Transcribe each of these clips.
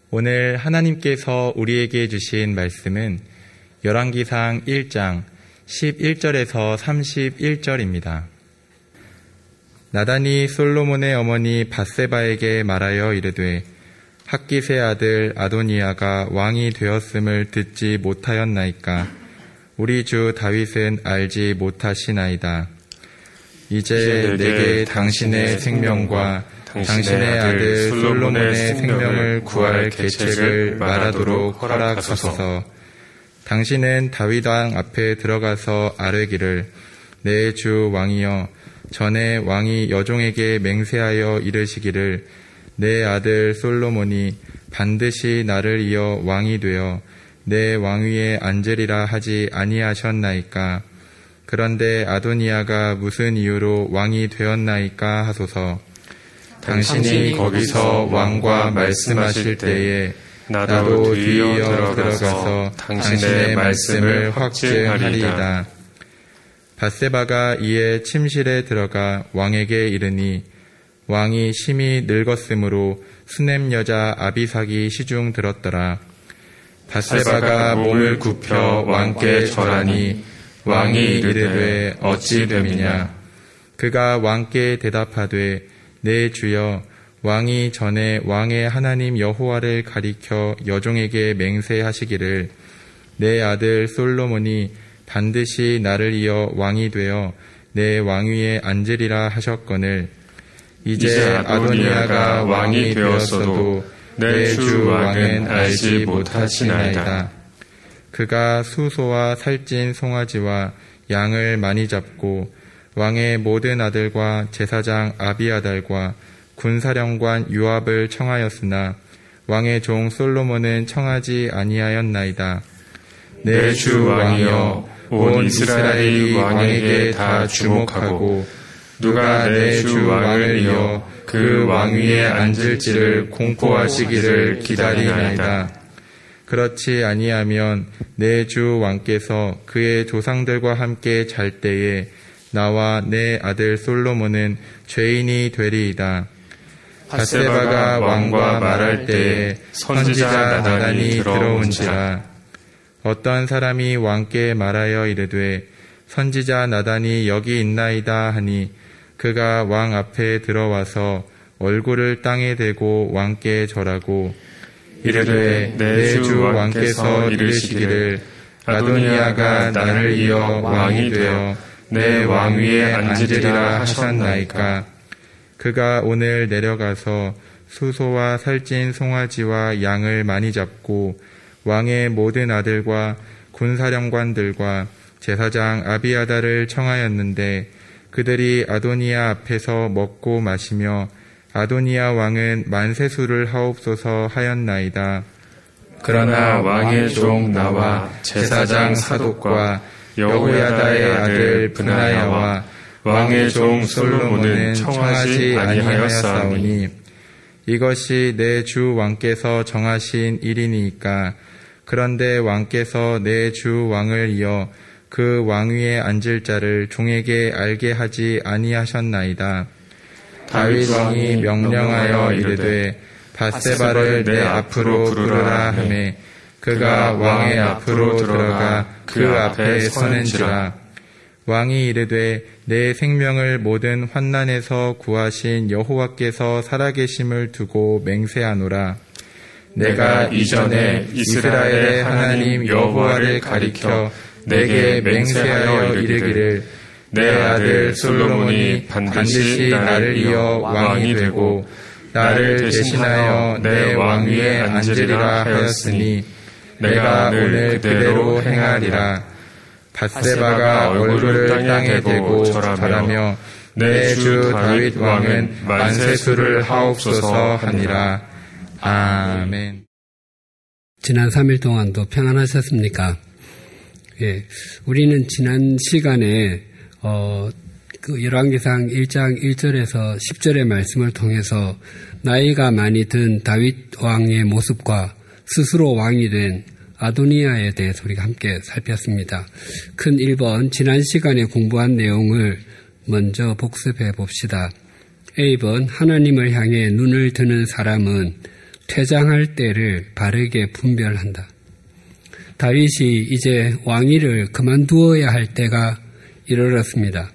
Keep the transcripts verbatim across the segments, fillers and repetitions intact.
오늘 하나님께서 우리에게 주신 말씀은 열왕기상 일 장 십일 절에서 삼십일 절입니다. 나단이 솔로몬의 어머니 밧세바에게 말하여 이르되 핫깃의 아들 아도니아가 왕이 되었음을 듣지 못하였나이까 우리 주 다윗은 알지 못하시나이다. 이제 내게 당신의 생명과 당신의 아들 솔로몬의 생명을 구할 계책을 말하도록 허락하소서. 당신은 다윗 왕 앞에 들어가서 아뢰기를 내 주 왕이여 전에 왕이 여종에게 맹세하여 이르시기를 내 아들 솔로몬이 반드시 나를 이어 왕이 되어 내 왕위에 앉으리라 하지 아니하셨나이까. 그런데 아도니아가 무슨 이유로 왕이 되었나이까 하소서. 당신이 거기서 왕과 말씀하실 때에 나도 뒤이어 들어가서 당신의 말씀을 확증하리이다. 밧세바가 이에 침실에 들어가 왕에게 이르니 왕이 심히 늙었으므로 수넴 여자 아비삭이 시중 들었더라. 밧세바가 몸을 굽혀 왕께 절하니 왕이 이르되 어찌 됨이냐. 그가 왕께 대답하되 내 주여 왕이 전에 왕의 하나님 여호와를 가리켜 여종에게 맹세하시기를 내 아들 솔로몬이 반드시 나를 이어 왕이 되어 내 왕위에 앉으리라 하셨거늘 이제 아도니아가 왕이 되었어도 내 주 왕은 알지 못하시나이다. 그가 수소와 살찐 송아지와 양을 많이 잡고 왕의 모든 아들과 제사장 아비아달과 군사령관 요압을 청하였으나 왕의 종 솔로몬은 청하지 아니하였나이다. 내 주 왕이여 온 이스라엘이 왕에게 다 주목하고 누가 내 주 왕을 이어 그 왕위에 앉을지를 공포하시기를 기다리나이다. 그렇지 아니하면 내 주 왕께서 그의 조상들과 함께 잘 때에 나와 내 아들 솔로몬은 죄인이 되리이다. 밧세바가 왕과 말할 때에 선지자 나단이 들어온지라. 어떤 사람이 왕께 말하여 이르되 선지자 나단이 여기 있나이다 하니 그가 왕 앞에 들어와서 얼굴을 땅에 대고 왕께 절하고 이르되 내 주 왕께서 이르시기를 아도니아가 나를 이어 왕이 되어 내 왕위에 앉으리라 하셨나이까. 그가 오늘 내려가서 수소와 살찐 송아지와 양을 많이 잡고 왕의 모든 아들과 군사령관들과 제사장 아비아달을 청하였는데 그들이 아도니아 앞에서 먹고 마시며 아도니아 왕은 만세수를 하옵소서 하였나이다. 그러나 왕의 종 나와 제사장 사독과 여호야다의 아들 브나야와 왕의 종 솔로몬은 청하지 아니하였사오니 이것이 내 주 왕께서 정하신 일이니까. 그런데 왕께서 내 주 왕을 이어 그 왕위에 앉을 자를 종에게 알게 하지 아니하셨나이다. 다윗 왕이 명령하여 이르되 밧세바를 내 앞으로 부르라 하매 그가 왕의 앞으로 들어가 그 앞에 서는지라. 왕이 이르되 내 생명을 모든 환난에서 구하신 여호와께서 살아계심을 두고 맹세하노라. 내가 이전에 이스라엘의 하나님 여호와를 가리켜 내게 맹세하여 이르기를 내 아들 솔로몬이 반드시 나를 이어 왕이 되고 나를 대신하여 내 왕위에 앉으리라 하였으니 내가 오늘 그대로 행하리라. 밧세바가 얼굴을 땅에 대고 절하며 내 주 다윗 왕은 만세수를 하옵소서 하니라. 아멘. 지난 삼 일 동안도 평안하셨습니까? 예, 우리는 지난 시간에 어, 그 열왕기상 일 장 일 절에서 십 절의 말씀을 통해서 나이가 많이 든 다윗 왕의 모습과 스스로 왕이 된 아도니아에 대해서 우리가 함께 살폈습니다. 큰 일 번 지난 시간에 공부한 내용을 먼저 복습해 봅시다. A 번 하나님을 향해 눈을 드는 사람은 퇴장할 때를 바르게 분별한다. 다윗이 이제 왕위를 그만두어야 할 때가 이르렀습니다.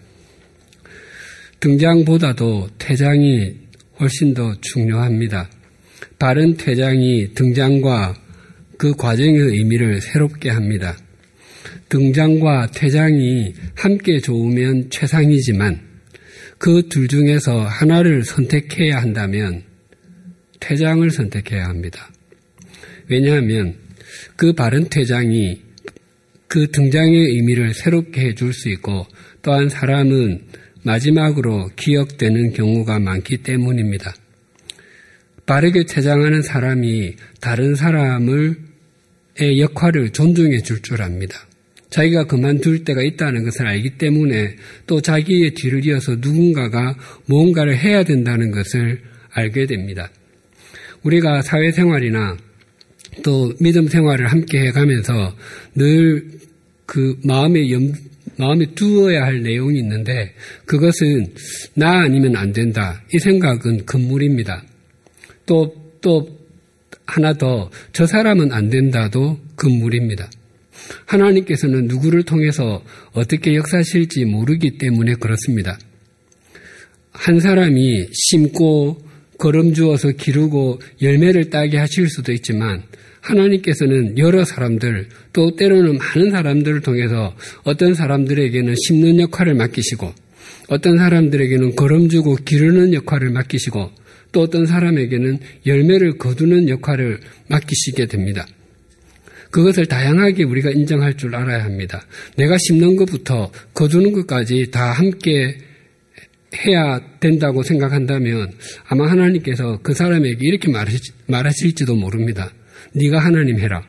등장보다도 퇴장이 훨씬 더 중요합니다. 바른 퇴장이 등장과 그 과정의 의미를 새롭게 합니다. 등장과 퇴장이 함께 좋으면 최상이지만 그 둘 중에서 하나를 선택해야 한다면 퇴장을 선택해야 합니다. 왜냐하면 그 바른 퇴장이 그 등장의 의미를 새롭게 해줄 수 있고 또한 사람은 마지막으로 기억되는 경우가 많기 때문입니다. 바르게 퇴장하는 사람이 다른 사람의 역할을 존중해 줄 줄 압니다. 자기가 그만둘 때가 있다는 것을 알기 때문에 또 자기의 뒤를 이어서 누군가가 무언가를 해야 된다는 것을 알게 됩니다. 우리가 사회생활이나 또 믿음 생활을 함께 해가면서 늘 그 마음에 염, 마음에 두어야 할 내용이 있는데 그것은 나 아니면 안 된다. 이 생각은 금물입니다. 또, 또 하나 더 저 사람은 안 된다도 금물입니다. 하나님께서는 누구를 통해서 어떻게 역사하실지 모르기 때문에 그렇습니다. 한 사람이 심고 거름 주어서 기르고 열매를 따게 하실 수도 있지만 하나님께서는 여러 사람들 또 때로는 많은 사람들을 통해서 어떤 사람들에게는 심는 역할을 맡기시고 어떤 사람들에게는 거름 주고 기르는 역할을 맡기시고 또 어떤 사람에게는 열매를 거두는 역할을 맡기시게 됩니다. 그것을 다양하게 우리가 인정할 줄 알아야 합니다. 내가 심는 것부터 거두는 것까지 다 함께 해야 된다고 생각한다면 아마 하나님께서 그 사람에게 이렇게 말하실지도 모릅니다. 네가 하나님 해라.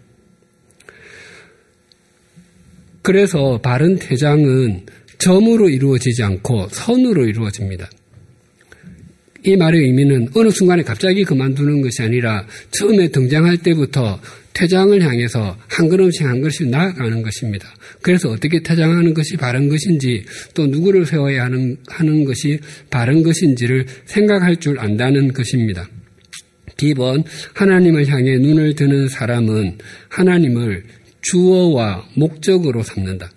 그래서 바른 퇴장은 점으로 이루어지지 않고 선으로 이루어집니다. 이 말의 의미는 어느 순간에 갑자기 그만두는 것이 아니라 처음에 등장할 때부터 퇴장을 향해서 한 걸음씩 한 걸음씩 나아가는 것입니다. 그래서 어떻게 퇴장하는 것이 바른 것인지 또 누구를 세워야 하는, 하는 것이 바른 것인지를 생각할 줄 안다는 것입니다. 기본 하나님을 향해 눈을 드는 사람은 하나님을 주어와 목적으로 삼는다.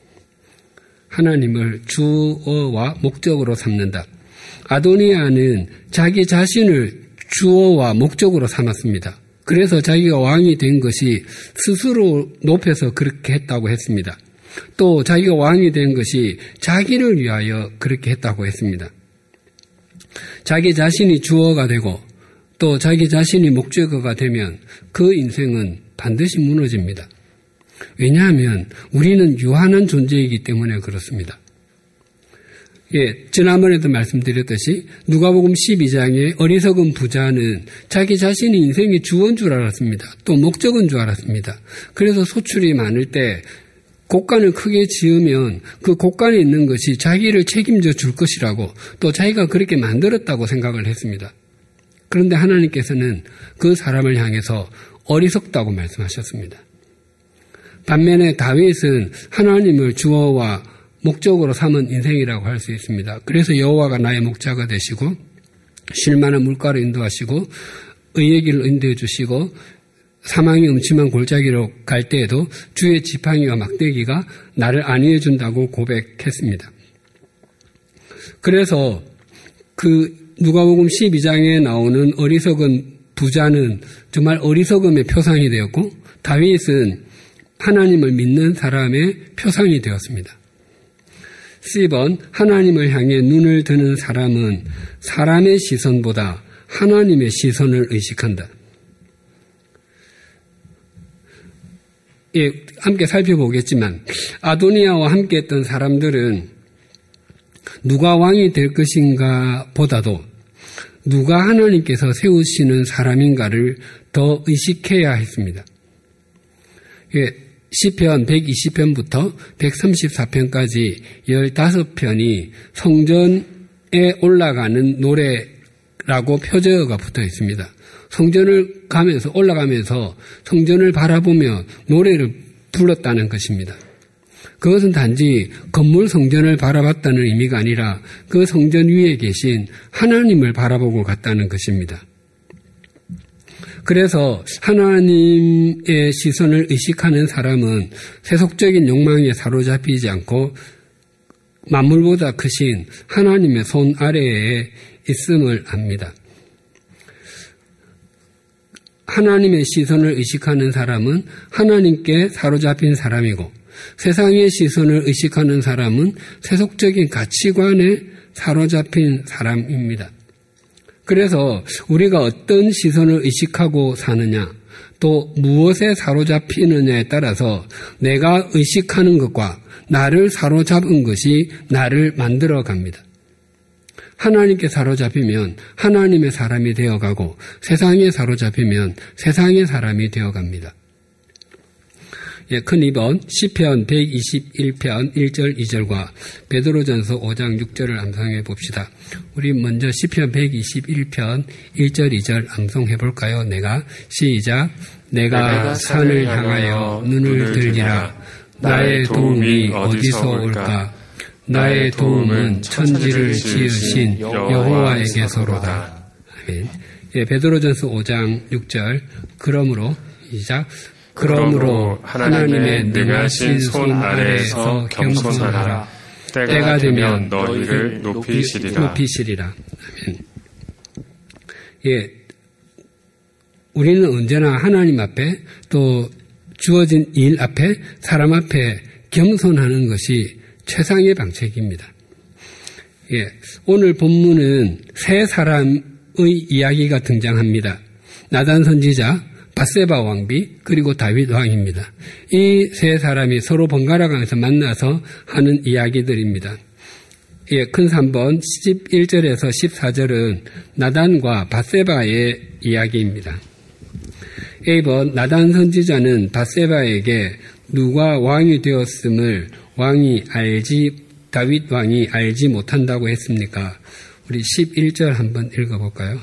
하나님을 주어와 목적으로 삼는다. 아도니아는 자기 자신을 주어와 목적으로 삼았습니다. 그래서 자기가 왕이 된 것이 스스로 높여서 그렇게 했다고 했습니다. 또 자기가 왕이 된 것이 자기를 위하여 그렇게 했다고 했습니다. 자기 자신이 주어가 되고 또 자기 자신이 목적어가 되면 그 인생은 반드시 무너집니다. 왜냐하면 우리는 유한한 존재이기 때문에 그렇습니다. 예, 지난번에도 말씀드렸듯이 누가복음 십이 장의 어리석은 부자는 자기 자신이 인생의 주어인 줄 알았습니다. 또 목적인 줄 알았습니다. 그래서 소출이 많을 때 곡간을 크게 지으면 그 곡간에 있는 것이 자기를 책임져 줄 것이라고 또 자기가 그렇게 만들었다고 생각을 했습니다. 그런데 하나님께서는 그 사람을 향해서 어리석다고 말씀하셨습니다. 반면에 다윗은 하나님을 주어와 목적으로 삼은 인생이라고 할 수 있습니다. 그래서 여호와가 나의 목자가 되시고 쉴만한 물가로 인도하시고 의의 길을 인도해 주시고 사망이 음침한 골짜기로 갈 때에도 주의 지팡이와 막대기가 나를 안위해 준다고 고백했습니다. 그래서 그 누가복음 십이 장에 나오는 어리석은 부자는 정말 어리석음의 표상이 되었고 다윗은 하나님을 믿는 사람의 표상이 되었습니다. 십 번 하나님을 향해 눈을 드는 사람은 사람의 시선보다 하나님의 시선을 의식한다. 예, 함께 살펴보겠지만 아도니아와 함께 했던 사람들은 누가 왕이 될 것인가 보다도 누가 하나님께서 세우시는 사람인가를 더 의식해야 했습니다. 예, 시편 백이십 편부터 백삼십사 편까지 십오 편이 성전에 올라가는 노래라고 표제어가 붙어 있습니다. 성전을 가면서 올라가면서 성전을 바라보며 노래를 불렀다는 것입니다. 그것은 단지 건물 성전을 바라봤다는 의미가 아니라 그 성전 위에 계신 하나님을 바라보고 갔다는 것입니다. 그래서 하나님의 시선을 의식하는 사람은 세속적인 욕망에 사로잡히지 않고 만물보다 크신 하나님의 손 아래에 있음을 압니다. 하나님의 시선을 의식하는 사람은 하나님께 사로잡힌 사람이고, 세상의 시선을 의식하는 사람은 세속적인 가치관에 사로잡힌 사람입니다. 그래서 우리가 어떤 시선을 의식하고 사느냐, 또 무엇에 사로잡히느냐에 따라서 내가 의식하는 것과 나를 사로잡은 것이 나를 만들어 갑니다. 하나님께 사로잡히면 하나님의 사람이 되어가고, 세상에 사로잡히면 세상의 사람이 되어갑니다. 예, 큰 이 번 시편 백이십일 편 일 절 이 절과 베드로전서 오 장 육 절을 암송해 봅시다. 우리 먼저 시편 백이십일 편 일 절 이 절 암송해 볼까요? 내가 시작. 내가, 내가 산을 향하여 눈을 들리라. 나의 도움이 어디서 올까? 나의 도움은 천지를 지으신 여호와에게서로다. 아멘. 예, 베드로전서 오 장 육 절. 그러므로 시작. 그러므로 하나님의 능하신 손 아래에서 겸손하라. 때가 되면 너희를 높이시리라. 높이시리라. 아멘. 예, 우리는 언제나 하나님 앞에 또 주어진 일 앞에 사람 앞에 겸손하는 것이 최상의 방책입니다. 예, 오늘 본문은 세 사람의 이야기가 등장합니다. 나단 선지자, 밧세바 왕비, 그리고 다윗 왕입니다. 이 세 사람이 서로 번갈아 가면서 만나서 하는 이야기들입니다. 예, 큰 삼 번 십일 절에서 십사 절은 나단과 밧세바의 이야기입니다. 일 번 나단 선지자는 밧세바에게 누가 왕이 되었음을 왕이 알지, 다윗 왕이 알지 못한다고 했습니까? 우리 십일 절 한번 읽어볼까요?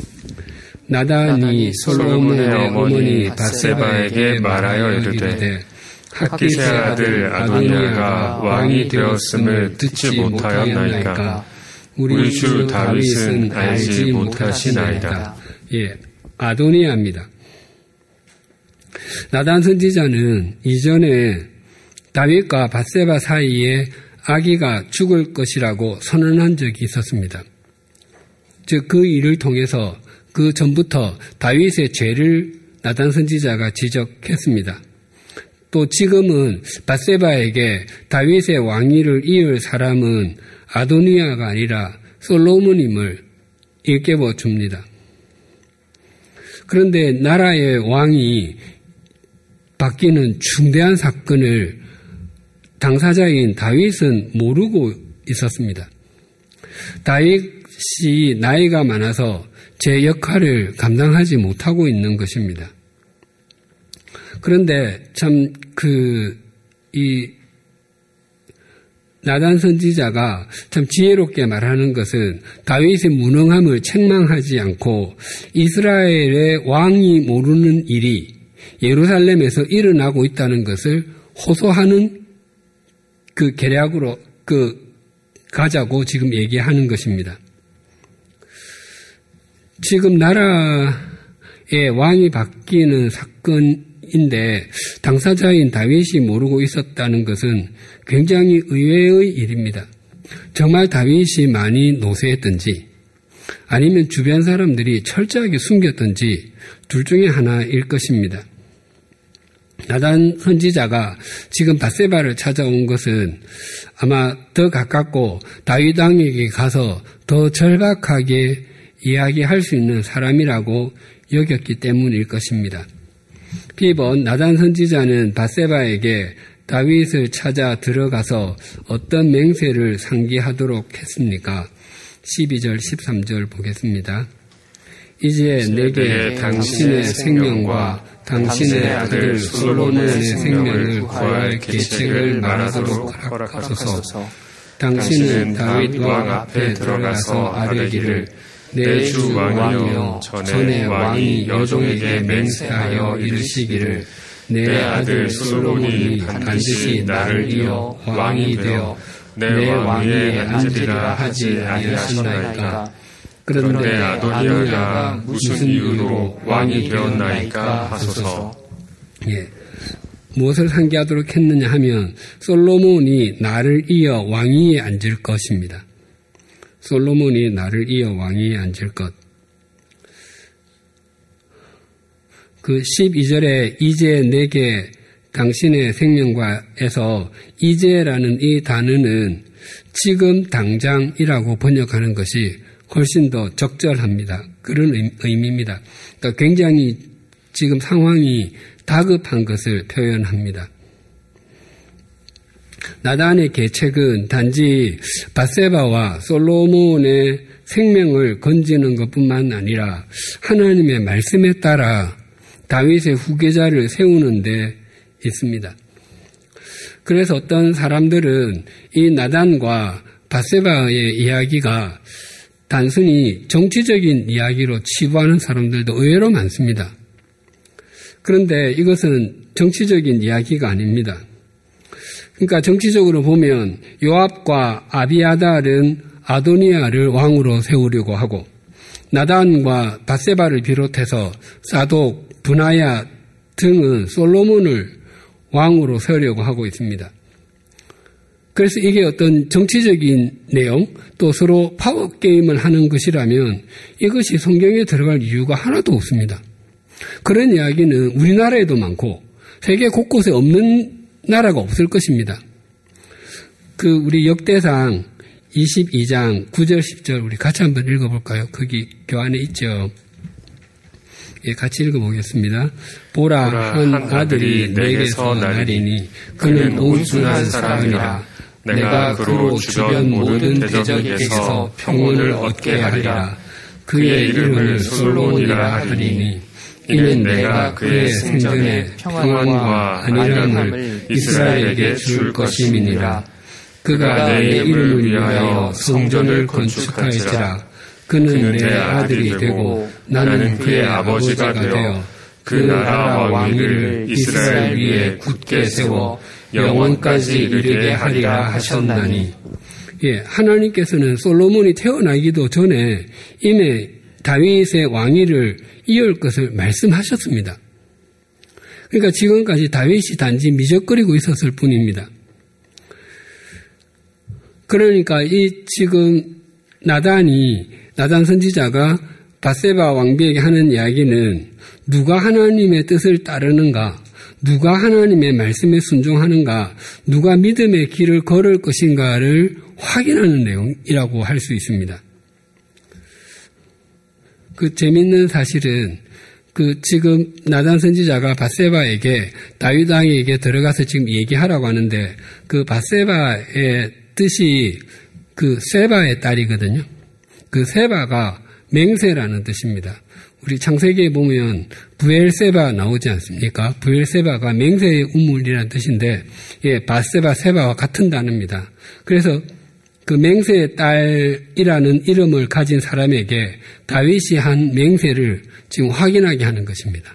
나단이 솔로몬의 어머니 밧세바에게 말하여 이르되 학기세 아들 아도니아가 왕이 되었음을 듣지 못하였나이까? 우리 주 다윗은 알지 못하시나이다. 예, 아도니아입니다. 나단 선지자는 이전에 다윗과 밧세바 사이에 아기가 죽을 것이라고 선언한 적이 있었습니다. 즉, 그 일을 통해서 그 전부터 다윗의 죄를 나단 선지자가 지적했습니다. 또 지금은 밧세바에게 다윗의 왕위를 이을 사람은 아도니아가 아니라 솔로몬임을 일깨워 줍니다. 그런데 나라의 왕이 바뀌는 중대한 사건을 당사자인 다윗은 모르고 있었습니다. 다윗이 나이가 많아서 제 역할을 감당하지 못하고 있는 것입니다. 그런데 참 그 이 나단 선지자가 참 지혜롭게 말하는 것은 다윗의 무능함을 책망하지 않고 이스라엘의 왕이 모르는 일이 예루살렘에서 일어나고 있다는 것을 호소하는 그 계략으로 그 가자고 지금 얘기하는 것입니다. 지금 나라의 왕이 바뀌는 사건인데 당사자인 다윗이 모르고 있었다는 것은 굉장히 의외의 일입니다. 정말 다윗이 많이 노쇠했던지 아니면 주변 사람들이 철저하게 숨겼던지 둘 중에 하나일 것입니다. 나단 선지자가 지금 밧세바를 찾아온 것은 아마 더 가깝고 다윗 왕에게 가서 더 절박하게 이야기할 수 있는 사람이라고 여겼기 때문일 것입니다. 비 번 나단 선지자는 밧세바에게 다윗을 찾아 들어가서 어떤 맹세를 상기하도록 했습니까? 십이 절 십삼 절 보겠습니다. 이제 내게 당신의 생명과 당신의 아들 솔로몬의 생명을 구할 계책을 말하도록 허락하소서. 당신은 다윗 왕 앞에 들어가서 아뢰기를 내 주 왕이여 전에 왕이 여종에게 맹세하여 이르시기를 내 아들 솔로몬이 반드시 나를 이어 왕이 되어 내 왕위에 앉으리라 하지 아니하셨나이까? 그런데 아도니아가 무슨 이유로 왕이 되었나이까 하소서. 예. 무엇을 상기하도록 했느냐 하면 솔로몬이 나를 이어 왕위에 앉을 것입니다. 솔로몬이 나를 이어 왕위에 앉을 것. 그 십이 절에 이제 내게 당신의 생명과에서 이제라는 이 단어는 지금 당장이라고 번역하는 것이 훨씬 더 적절합니다. 그런 의미입니다. 그러니까 굉장히 지금 상황이 다급한 것을 표현합니다. 나단의 계책은 단지 밧세바와 솔로몬의 생명을 건지는 것뿐만 아니라 하나님의 말씀에 따라 다윗의 후계자를 세우는 데 있습니다. 그래서 어떤 사람들은 이 나단과 밧세바의 이야기가 단순히 정치적인 이야기로 치부하는 사람들도 의외로 많습니다. 그런데 이것은 정치적인 이야기가 아닙니다. 그러니까 정치적으로 보면 요압과 아비아달은 아도니아를 왕으로 세우려고 하고 나단과 밧세바를 비롯해서 사독, 분하야 등은 솔로몬을 왕으로 세우려고 하고 있습니다. 그래서 이게 어떤 정치적인 내용 또 서로 파워게임을 하는 것이라면 이것이 성경에 들어갈 이유가 하나도 없습니다. 그런 이야기는 우리나라에도 많고 세계 곳곳에 없는 나라가 없을 것입니다. 그 우리 역대상 이십이 장 구 절 십 절 우리 같이 한번 읽어볼까요? 거기 교환에 있죠. 예, 같이 읽어보겠습니다. 보라, 보라 한, 한 아들이 내게서 나리니 그는 온순한 사람이라. 내가 그로 주변 모든 대적에게서 평온을 얻게 하리라. 그의 이름을 솔로몬이라 하리니 이는 내가 그의 생전에 평안과 안일함을 이스라엘에게 줄 것임이니라. 그가 내 이름을 위하여 성전을 건축할지라. 그는 내 아들이 되고 나는 그의 아버지가 되어 그 나라와 왕위를 이스라엘 위에 굳게 세워 영원까지 이르게 하리라 하셨나니. 예, 하나님께서는 솔로몬이 태어나기도 전에 이미 다윗의 왕위를 이을 것을 말씀하셨습니다. 그러니까 지금까지 다윗이 단지 미적거리고 있었을 뿐입니다. 그러니까 이 지금 나단이 나단 선지자가 밧세바 왕비에게 하는 이야기는 누가 하나님의 뜻을 따르는가, 누가 하나님의 말씀에 순종하는가, 누가 믿음의 길을 걸을 것인가를 확인하는 내용이라고 할 수 있습니다. 그 재밌는 사실은 그 지금 나단 선지자가 밧세바에게 다윗 왕에게 들어가서 지금 얘기하라고 하는데 그 밧세바의 뜻이 그 세바의 딸이거든요. 그 세바가 맹세라는 뜻입니다. 우리 창세기에 보면 부엘세바 나오지 않습니까? 부엘세바가 맹세의 우물이라는 뜻인데, 예, 밧세바, 세바와 같은 단어입니다. 그래서 그 맹세의 딸이라는 이름을 가진 사람에게 다윗이 한 맹세를 지금 확인하게 하는 것입니다.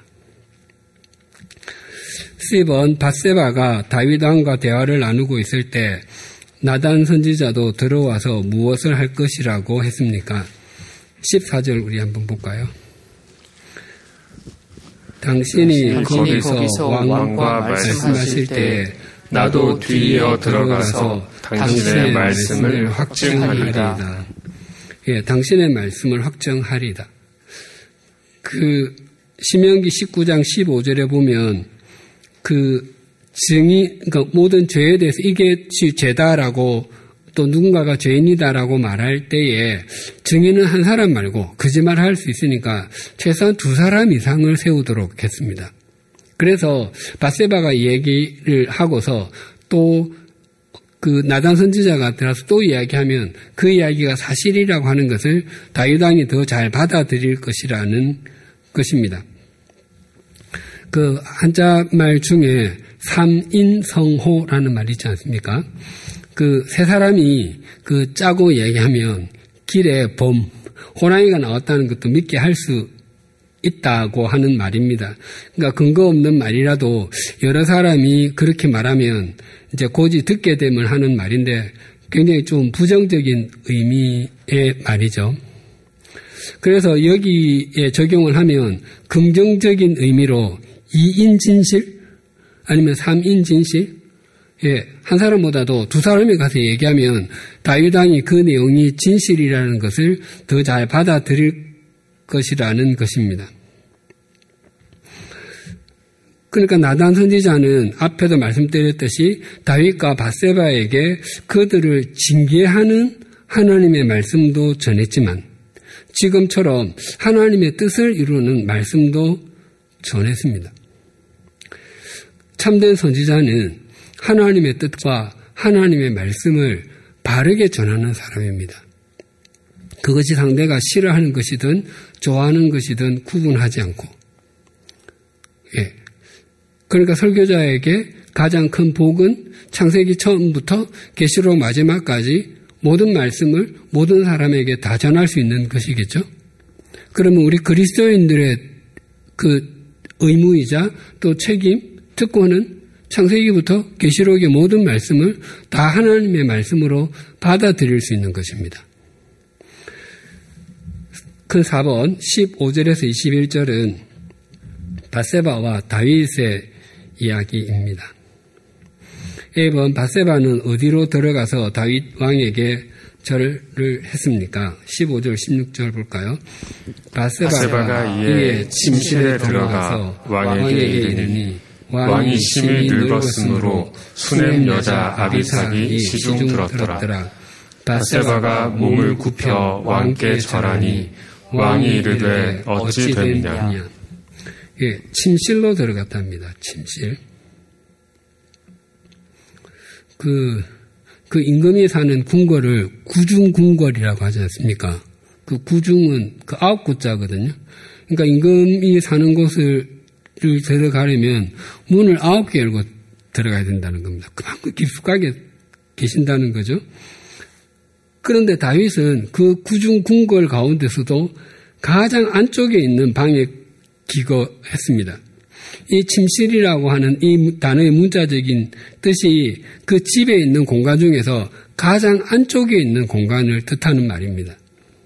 십 번 밧세바가 다윗 왕과 대화를 나누고 있을 때 나단 선지자도 들어와서 무엇을 할 것이라고 했습니까? 십사 절 우리 한번 볼까요? 당신이 거기서, 거기서 왕과 말씀하실 때 나도 뒤이어 들어가서 당신의 말씀을 확증하리다. 예, 당신의 말씀을 확증하리다. 그 신명기 십구 장 십오 절에 보면 그 증인, 그러니까 모든 죄에 대해서 이게 죄다라고 또 누군가가 죄인이다라고 말할 때에 증인은 한 사람 말고 거짓말할 수 있으니까 최소한 두 사람 이상을 세우도록 했습니다. 그래서 밧세바가 이 얘기를 하고서 또 그 나단 선지자가 들어서 또 이야기하면 그 이야기가 사실이라고 하는 것을 다윗 왕이 더 잘 받아들일 것이라는 것입니다. 그 한자말 중에 삼인성호라는 말이 있지 않습니까? 그 세 사람이 그 짜고 얘기하면 길에 범, 호랑이가 나왔다는 것도 믿게 할 수 있다고 하는 말입니다. 그러니까 근거 없는 말이라도 여러 사람이 그렇게 말하면 이제 고지 듣게 되면 하는 말인데 굉장히 좀 부정적인 의미의 말이죠. 그래서 여기에 적용을 하면 긍정적인 의미로 이인 진실 아니면 삼인 진실, 예, 한 사람보다도 두 사람이 가서 얘기하면 다윗 왕이 그 내용이 진실이라는 것을 더 잘 받아들일 것이라는 것입니다. 그러니까 나단 선지자는 앞에도 말씀드렸듯이 다윗과 밧세바에게 그들을 징계하는 하나님의 말씀도 전했지만 지금처럼 하나님의 뜻을 이루는 말씀도 전했습니다. 참된 선지자는 하나님의 뜻과 하나님의 말씀을 바르게 전하는 사람입니다. 그것이 상대가 싫어하는 것이든 좋아하는 것이든 구분하지 않고, 예. 그러니까 설교자에게 가장 큰 복은 창세기 처음부터 계시록 마지막까지 모든 말씀을 모든 사람에게 다 전할 수 있는 것이겠죠. 그러면 우리 그리스도인들의 그 의무이자 또 책임, 특권은 창세기부터 계시록의 모든 말씀을 다 하나님의 말씀으로 받아들일 수 있는 것입니다. 그 사 번 십오 절에서 이십일 절은 밧세바와 다윗의 이야기입니다. 일 번 밧세바는 어디로 들어가서 다윗 왕에게 절을 했습니까? 십오 절, 십육 절 볼까요? 밧세바가 이에 침실에 들어가서 왕에게 이르니 왕이 심히 늙었으므로 수넴 여자 아비삭이 시중 들었더라. 밧세바가 몸을 굽혀 왕께 절하니 왕이 이르되 어찌 됐느냐. 예, 침실로 들어갔답니다. 침실. 그, 그 임금이 사는 궁궐을 구중궁궐이라고 하지 않습니까? 그 구중은 그 아홉 구자거든요. 그러니까 임금이 사는 곳을 들어가려면 문을 아홉 개 열고 들어가야 된다는 겁니다. 그만큼 깊숙하게 계신다는 거죠. 그런데 다윗은 그 구중궁궐 가운데서도 가장 안쪽에 있는 방에 기거했습니다. 이 침실이라고 하는 이 단어의 문자적인 뜻이 그 집에 있는 공간 중에서 가장 안쪽에 있는 공간을 뜻하는 말입니다.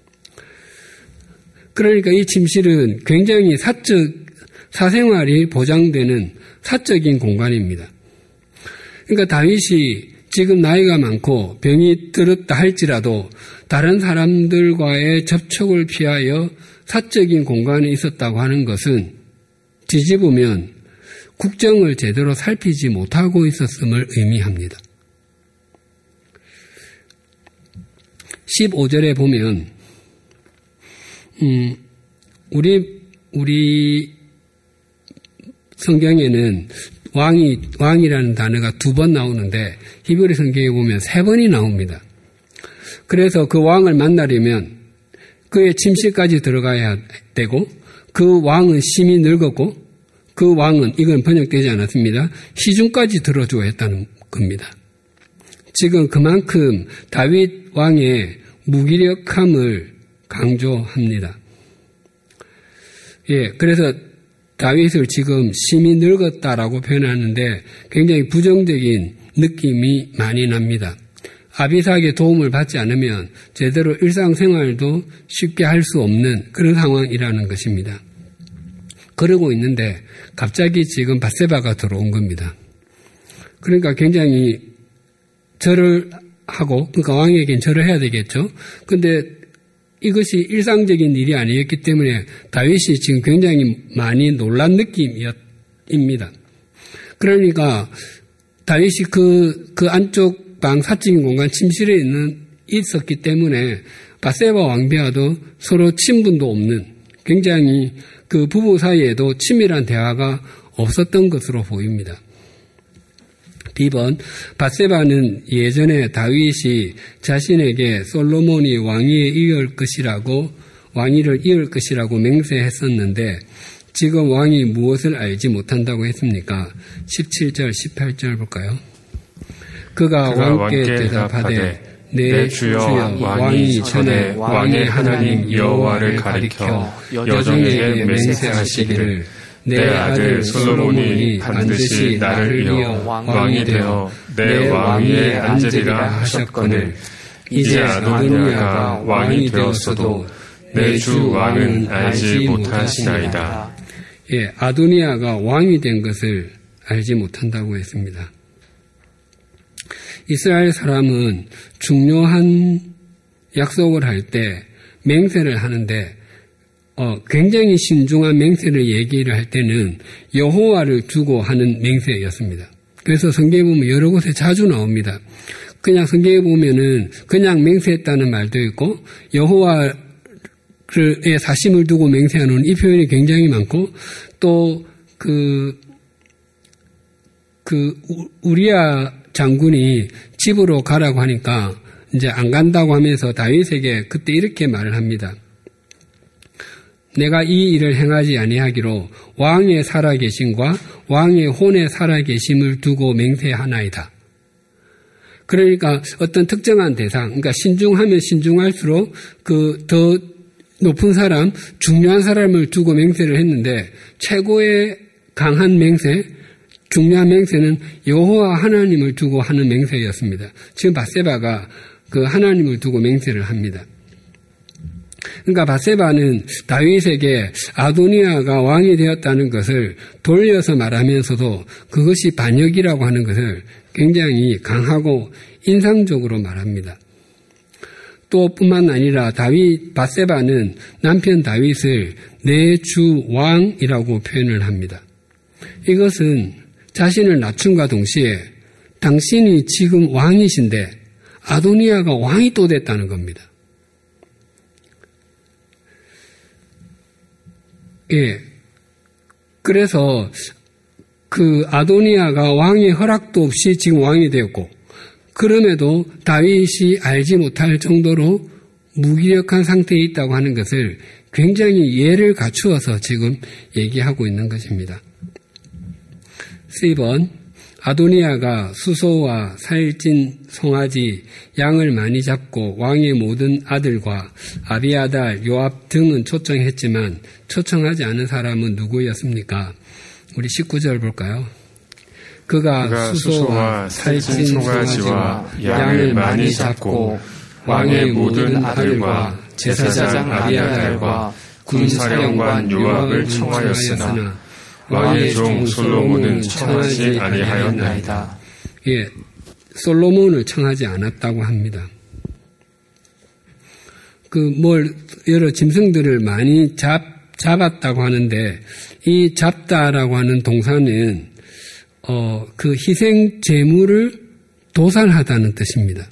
그러니까 이 침실은 굉장히 사적, 사생활이 보장되는 사적인 공간입니다. 그러니까 다윗이 지금 나이가 많고 병이 들었다 할지라도 다른 사람들과의 접촉을 피하여 사적인 공간에 있었다고 하는 것은 뒤집으면 국정을 제대로 살피지 못하고 있었음을 의미합니다. 십오 절에 보면 음, 우리 우리 성경에는 왕이 왕이라는 단어가 두 번 나오는데 히브리 성경에 보면 세 번이 나옵니다. 그래서 그 왕을 만나려면 그의 침실까지 들어가야 되고 그 왕은 심히 늙었고 그 왕은 이건 번역되지 않았습니다. 시중까지 들어줘야 했다는 겁니다. 지금 그만큼 다윗 왕의 무기력함을 강조합니다. 예, 그래서 다윗을 지금 심히 늙었다라고 표현하는데 굉장히 부정적인 느낌이 많이 납니다. 아비삭의 도움을 받지 않으면 제대로 일상생활도 쉽게 할 수 없는 그런 상황이라는 것입니다. 그러고 있는데 갑자기 지금 밧세바가 들어온 겁니다. 그러니까 굉장히 절을 하고, 그러니까 왕에겐 절을 해야 되겠죠. 근데 이것이 일상적인 일이 아니었기 때문에 다윗이 지금 굉장히 많이 놀란 느낌입니다. 그러니까 다윗이 그, 그 안쪽 방 사적인 공간 침실에 있는, 있었기 때문에 밧세바 왕비와도 서로 친분도 없는 굉장히 그 부부 사이에도 친밀한 대화가 없었던 것으로 보입니다. 비 번 밧세바는 예전에 다윗이 자신에게 솔로몬이 왕위에 이을 것이라고 왕위를 이을 것이라고 맹세했었는데 지금 왕이 무엇을 알지 못한다고 했습니까? 십칠 절, 십팔 절 볼까요? 그가, 그가 왕께 대답하되 내 주여 왕이 전에 왕의 하나님 여호와를 가리켜 여종에게 맹세하시기를 내 아들 솔로몬이 반드시 나를 이어 왕이 되어 내 왕위에 앉으리라 하셨거늘 이제 아도니아가 왕이 되었어도 내 주 왕은 알지 못하시나이다. 예, 아도니아가 왕이 된 것을 알지 못한다고 했습니다. 이스라엘 사람은 중요한 약속을 할 때 맹세를 하는데 어, 굉장히 신중한 맹세를 얘기를 할 때는 여호와를 두고 하는 맹세였습니다. 그래서 성경에 보면 여러 곳에 자주 나옵니다. 그냥 성경에 보면은 그냥 맹세했다는 말도 있고 여호와의 사심을 두고 맹세하는 이 표현이 굉장히 많고 또 그 그 우리야 장군이 집으로 가라고 하니까 이제 안 간다고 하면서 다윗에게 그때 이렇게 말을 합니다. 내가 이 일을 행하지 아니하기로 왕의 살아계심과 왕의 혼의 살아계심을 두고 맹세하나이다. 그러니까 어떤 특정한 대상, 그러니까 신중하면 신중할수록 그 더 높은 사람, 중요한 사람을 두고 맹세를 했는데 최고의 강한 맹세, 중요한 맹세는 여호와 하나님을 두고 하는 맹세였습니다. 지금 밧세바가 그 하나님을 두고 맹세를 합니다. 그러니까 밧세바는 다윗에게 아도니아가 왕이 되었다는 것을 돌려서 말하면서도 그것이 반역이라고 하는 것을 굉장히 강하고 인상적으로 말합니다. 또 뿐만 아니라 다윗 밧세바는 남편 다윗을 내 주 왕이라고 표현을 합니다. 이것은 자신을 낮춤과 동시에 당신이 지금 왕이신데 아도니아가 왕이 또 됐다는 겁니다. 예. 그래서 그 아도니아가 왕의 허락도 없이 지금 왕이 되었고 그럼에도 다윗이 알지 못할 정도로 무기력한 상태에 있다고 하는 것을 굉장히 예를 갖추어서 지금 얘기하고 있는 것입니다. 사 번 아도니아가 수소와 살찐 송아지, 양을 많이 잡고 왕의 모든 아들과 아비아달, 요압 등은 초청했지만 초청하지 않은 사람은 누구였습니까? 우리 십구 절 볼까요? 그가, 그가 수소와 살찐 송아지와 양을 많이 잡고 왕의 모든 아들과 제사장 아비아달과 군사령관 요압을 청하였으나 왕의 종 솔로몬은 청하지 아니하였나이다. 예, 솔로몬을 청하지 않았다고 합니다. 그 뭘 여러 짐승들을 많이 잡 잡았다고 하는데 이 잡다라고 하는 동사는 어, 그 희생 제물을 도살하다는 뜻입니다.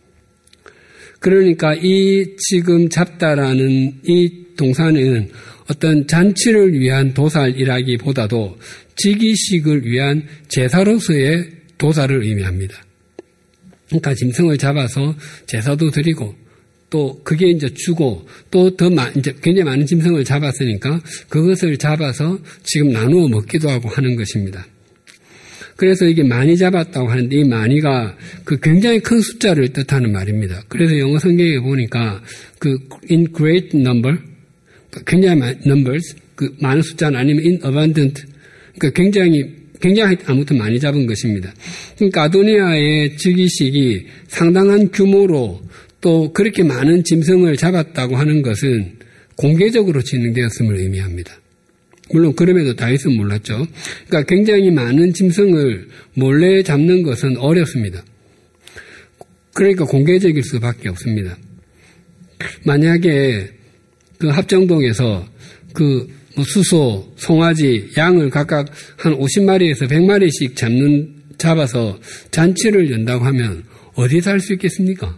그러니까 이 지금 잡다라는 이 동사는 어떤 잔치를 위한 도살이라기보다도 직위식을 위한 제사로서의 도살을 의미합니다. 그러니까 짐승을 잡아서 제사도 드리고 또 그게 이제 주고 또 더 이제 굉장히 많은 짐승을 잡았으니까 그것을 잡아서 지금 나누어 먹기도 하고 하는 것입니다. 그래서 이게 많이 잡았다고 하는데 이 많이가 그 굉장히 큰 숫자를 뜻하는 말입니다. 그래서 영어 성경에 보니까 그 in great number 굉장히 많은 numbers, 그 많은 숫자는 아니면 in abundant, 그러니까 굉장히, 굉장히 아무튼 많이 잡은 것입니다. 그러니까 아도니아의 즉위식이 상당한 규모로 또 그렇게 많은 짐승을 잡았다고 하는 것은 공개적으로 진행되었음을 의미합니다. 물론 그럼에도 다윗은 몰랐죠. 그러니까 굉장히 많은 짐승을 몰래 잡는 것은 어렵습니다. 그러니까 공개적일 수밖에 없습니다. 만약에 그 합정동에서 그 수소, 송아지, 양을 각각 한 오십 마리에서 백 마리씩 잡는, 잡아서 잔치를 연다고 하면 어디서 할 수 있겠습니까?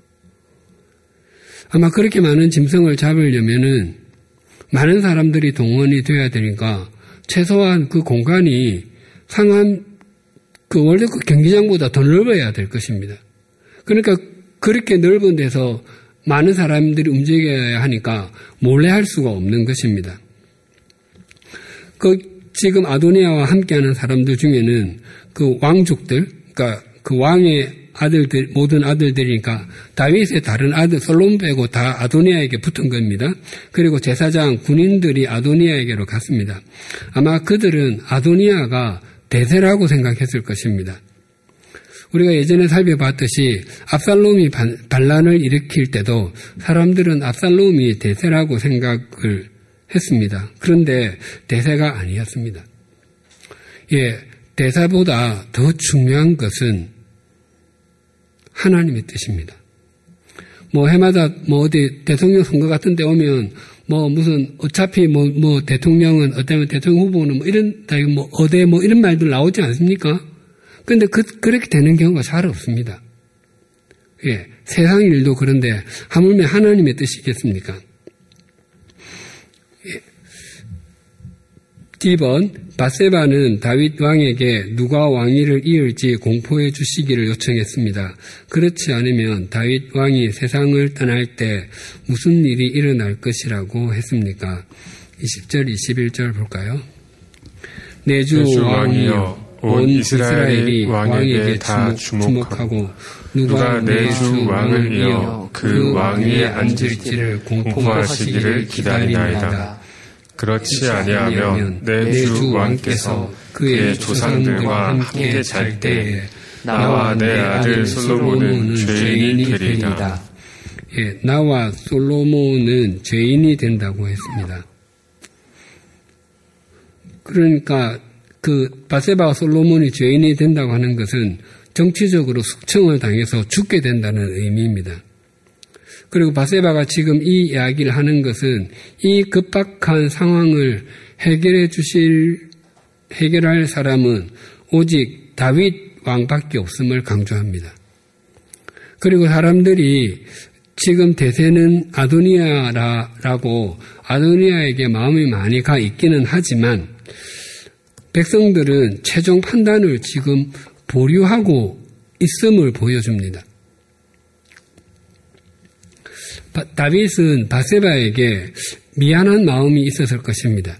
아마 그렇게 많은 짐승을 잡으려면은 많은 사람들이 동원이 돼야 되니까 최소한 그 공간이 상암 그 월드컵 경기장보다 더 넓어야 될 것입니다. 그러니까 그렇게 넓은 데서 많은 사람들이 움직여야 하니까 몰래 할 수가 없는 것입니다. 그 지금 아도니아와 함께하는 사람들 중에는 그 왕족들, 그러니까 그 왕의 아들들, 모든 아들들이니까 다윗의 다른 아들 솔로몬 빼고 다 아도니아에게 붙은 겁니다. 그리고 제사장, 군인들이 아도니아에게로 갔습니다. 아마 그들은 아도니아가 대세라고 생각했을 것입니다. 우리가 예전에 살펴봤듯이 압살롬이 반란을 일으킬 때도 사람들은 압살롬이 대세라고 생각을 했습니다. 그런데 대세가 아니었습니다. 예, 대사보다 더 중요한 것은 하나님의 뜻입니다. 뭐 해마다 뭐 어디 대통령 선거 같은 데 오면 뭐 무슨 어차피 뭐, 뭐 대통령은 어쩌면 대통령 후보는 뭐 이런 뭐 어대 뭐 이런 말들 나오지 않습니까? 그런데 그, 그렇게 되는 경우가 잘 없습니다. 예, 세상 일도 그런데 하물며 하나님의 뜻이겠습니까? 예. 이 번 밧세바는 다윗 왕에게 누가 왕위를 이을지 공포해 주시기를 요청했습니다. 그렇지 않으면 다윗 왕이 세상을 떠날 때 무슨 일이 일어날 것이라고 했습니까? 이십 절, 이십일 절 볼까요? 내 주 왕이여 온 이스라엘이 왕에게 다 주목하고 누가 내 주 왕을 이어 그 왕위에 앉을지를 공포하시기를 기다리나이다. 그렇지 아니하면 내 주 왕께서 그의 조상들과 함께 잘 때에 나와 내 아들 솔로몬은 죄인이 되리이다. 예, 나와 솔로몬은 죄인이 된다고 했습니다. 그러니까 그 밧세바와 솔로몬이 죄인이 된다고 하는 것은 정치적으로 숙청을 당해서 죽게 된다는 의미입니다. 그리고 밧세바가 지금 이 이야기를 하는 것은 이 급박한 상황을 해결해 주실, 해결할 사람은 오직 다윗 왕밖에 없음을 강조합니다. 그리고 사람들이 지금 대세는 아도니아라고 아도니아에게 마음이 많이 가 있기는 하지만 백성들은 최종 판단을 지금 보류하고 있음을 보여줍니다. 다윗은 밧세바에게 미안한 마음이 있었을 것입니다.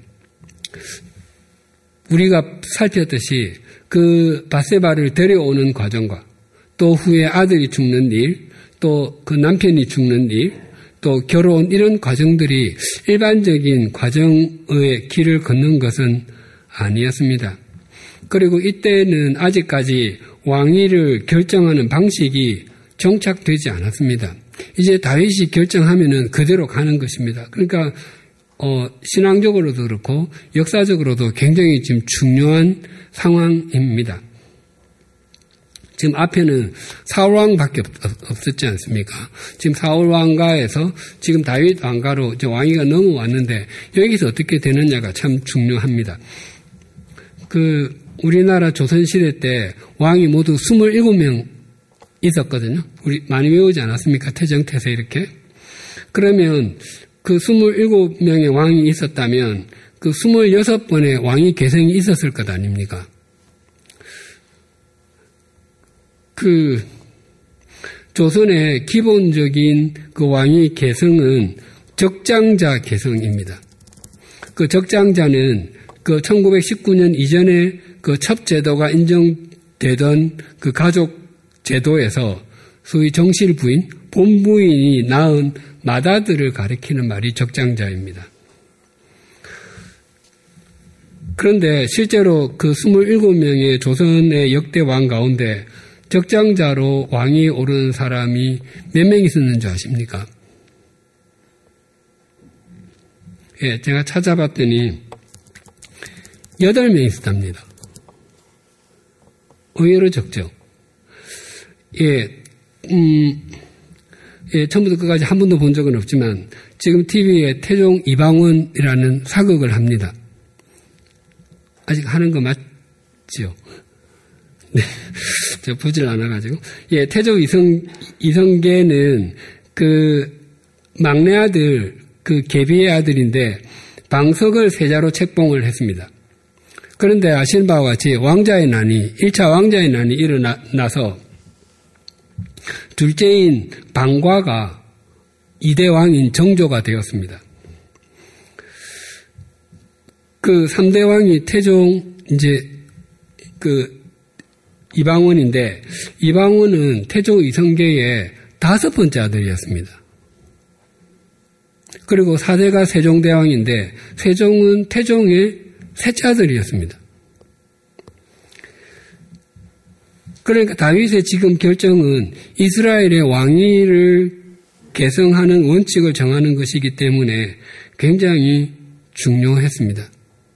우리가 살폈듯이 그 밧세바를 데려오는 과정과 또 후에 아들이 죽는 일, 또 그 남편이 죽는 일, 또 결혼 이런 과정들이 일반적인 과정의 길을 걷는 것은 아니었습니다. 그리고 이때는 아직까지 왕위를 결정하는 방식이 정착되지 않았습니다. 이제 다윗이 결정하면은 그대로 가는 것입니다. 그러니까 어, 신앙적으로도 그렇고 역사적으로도 굉장히 지금 중요한 상황입니다. 지금 앞에는 사울 왕밖에 없었지 않습니까? 지금 사울 왕가에서 지금 다윗 왕가로 이제 왕위가 넘어왔는데 여기서 어떻게 되느냐가 참 중요합니다. 그 우리나라 조선시대 때 왕이 모두 스물일곱 명 있었거든요. 우리 많이 외우지 않았습니까? 태정태세 이렇게. 그러면 그 스물일곱 명의 왕이 있었다면 그 스물여섯 번의 왕위 계승이 있었을 것 아닙니까? 그 조선의 기본적인 그 왕위 계승은 적장자 계승입니다. 그 적장자는 그 천구백십구 년 이전에 그 첩제도가 인정되던 그 가족 제도에서 소위 정실 부인, 본부인이 낳은 맏아들을 가리키는 말이 적장자입니다. 그런데 실제로 그 스물일곱 명의 조선의 역대 왕 가운데 적장자로 왕위에 오른 사람이 몇 명 있었는 줄 아십니까? 예, 제가 찾아봤더니 여덟 명 있었답니다. 의외로 적죠. 예, 음, 예, 처음부터 끝까지 한 번도 본 적은 없지만 지금 티비에 태종 이방원이라는 사극을 합니다. 아직 하는 거 맞지요? 네, 제가 보질 않아가지고. 예, 태종 이성, 이성계는 그 막내 아들, 그 계비의 아들인데 방석을 세자로 책봉을 했습니다. 그런데 아시는 바와 같이 왕자의 난이, 일 차 왕자의 난이 일어나서 둘째인 방과가 이대 왕인 정조가 되었습니다. 그 삼대 왕이 태종, 이제, 그, 이방원인데, 이방원은 태종 이성계의 다섯 번째 아들이었습니다. 그리고 사대가 세종대왕인데, 세종은 태종의 셋째 아들이었습니다. 그러니까 다윗의 지금 결정은 이스라엘의 왕위를 개성하는 원칙을 정하는 것이기 때문에 굉장히 중요했습니다.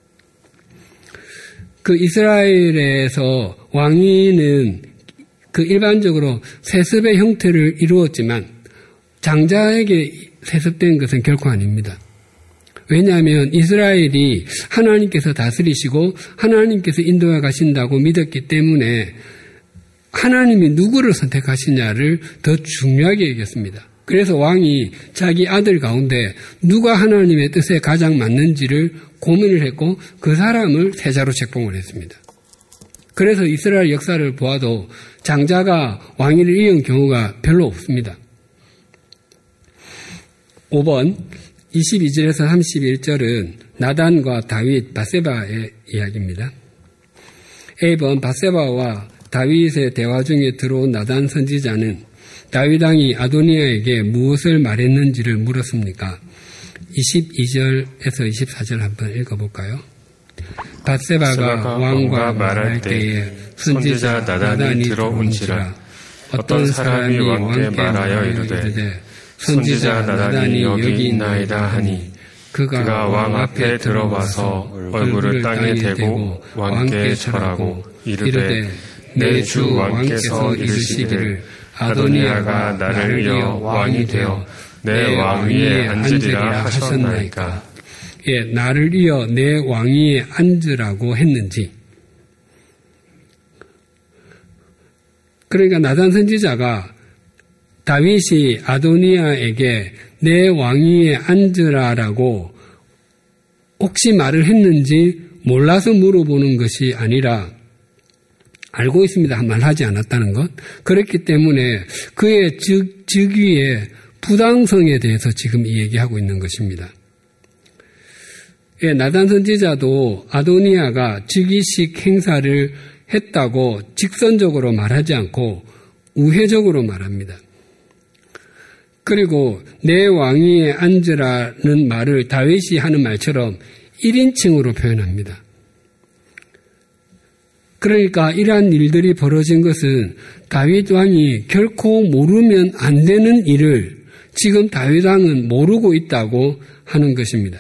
그 이스라엘에서 왕위는 그 일반적으로 세습의 형태를 이루었지만 장자에게 세습된 것은 결코 아닙니다. 왜냐하면 이스라엘이 하나님께서 다스리시고 하나님께서 인도해 가신다고 믿었기 때문에 하나님이 누구를 선택하시냐를 더 중요하게 여겼습니다. 그래서 왕이 자기 아들 가운데 누가 하나님의 뜻에 가장 맞는지를 고민을 했고 그 사람을 세자로 책봉을 했습니다. 그래서 이스라엘 역사를 보아도 장자가 왕위를 이은 경우가 별로 없습니다. 오 번 이십이 절에서 삼십일 절은 나단과 다윗, 바세바의 이야기입니다. 일 번 바세바와 다윗의 대화 중에 들어온 나단 선지자는 다윗 왕이 아도니아에게 무엇을 말했는지를 물었습니까? 이십이 절에서 이십사 절 한번 읽어볼까요? 바세바가 왕과 말할 때에 선지자 나단이 들어온지라 어떤 사람이 왕께 말하여 이르되 선지자 나단이 여기 있나이다 하니 그가 왕 앞에 들어와서 얼굴을 땅에 대고 왕께 절하고 이르되 내 주 왕께서 이르시기를 아도니아가 나를 이어 왕이 되어 내 왕위에 앉으리라 하셨나이까. 예, 나를 이어 내 왕위에 앉으라고 했는지. 그러니까 나단 선지자가 다윗이 아도니아에게 내 왕위에 앉으라라고 혹시 말을 했는지 몰라서 물어보는 것이 아니라 알고 있습니다. 말하지 않았다는 것. 그렇기 때문에 그의 즉, 즉위의 부당성에 대해서 지금 이 얘기하고 있는 것입니다. 예, 나단 선지자도 아도니아가 즉위식 행사를 했다고 직선적으로 말하지 않고 우회적으로 말합니다. 그리고 내 왕위에 앉으라는 말을 다윗이 하는 말처럼 일 인칭으로 표현합니다. 그러니까 이러한 일들이 벌어진 것은 다윗 왕이 결코 모르면 안 되는 일을 지금 다윗 왕은 모르고 있다고 하는 것입니다.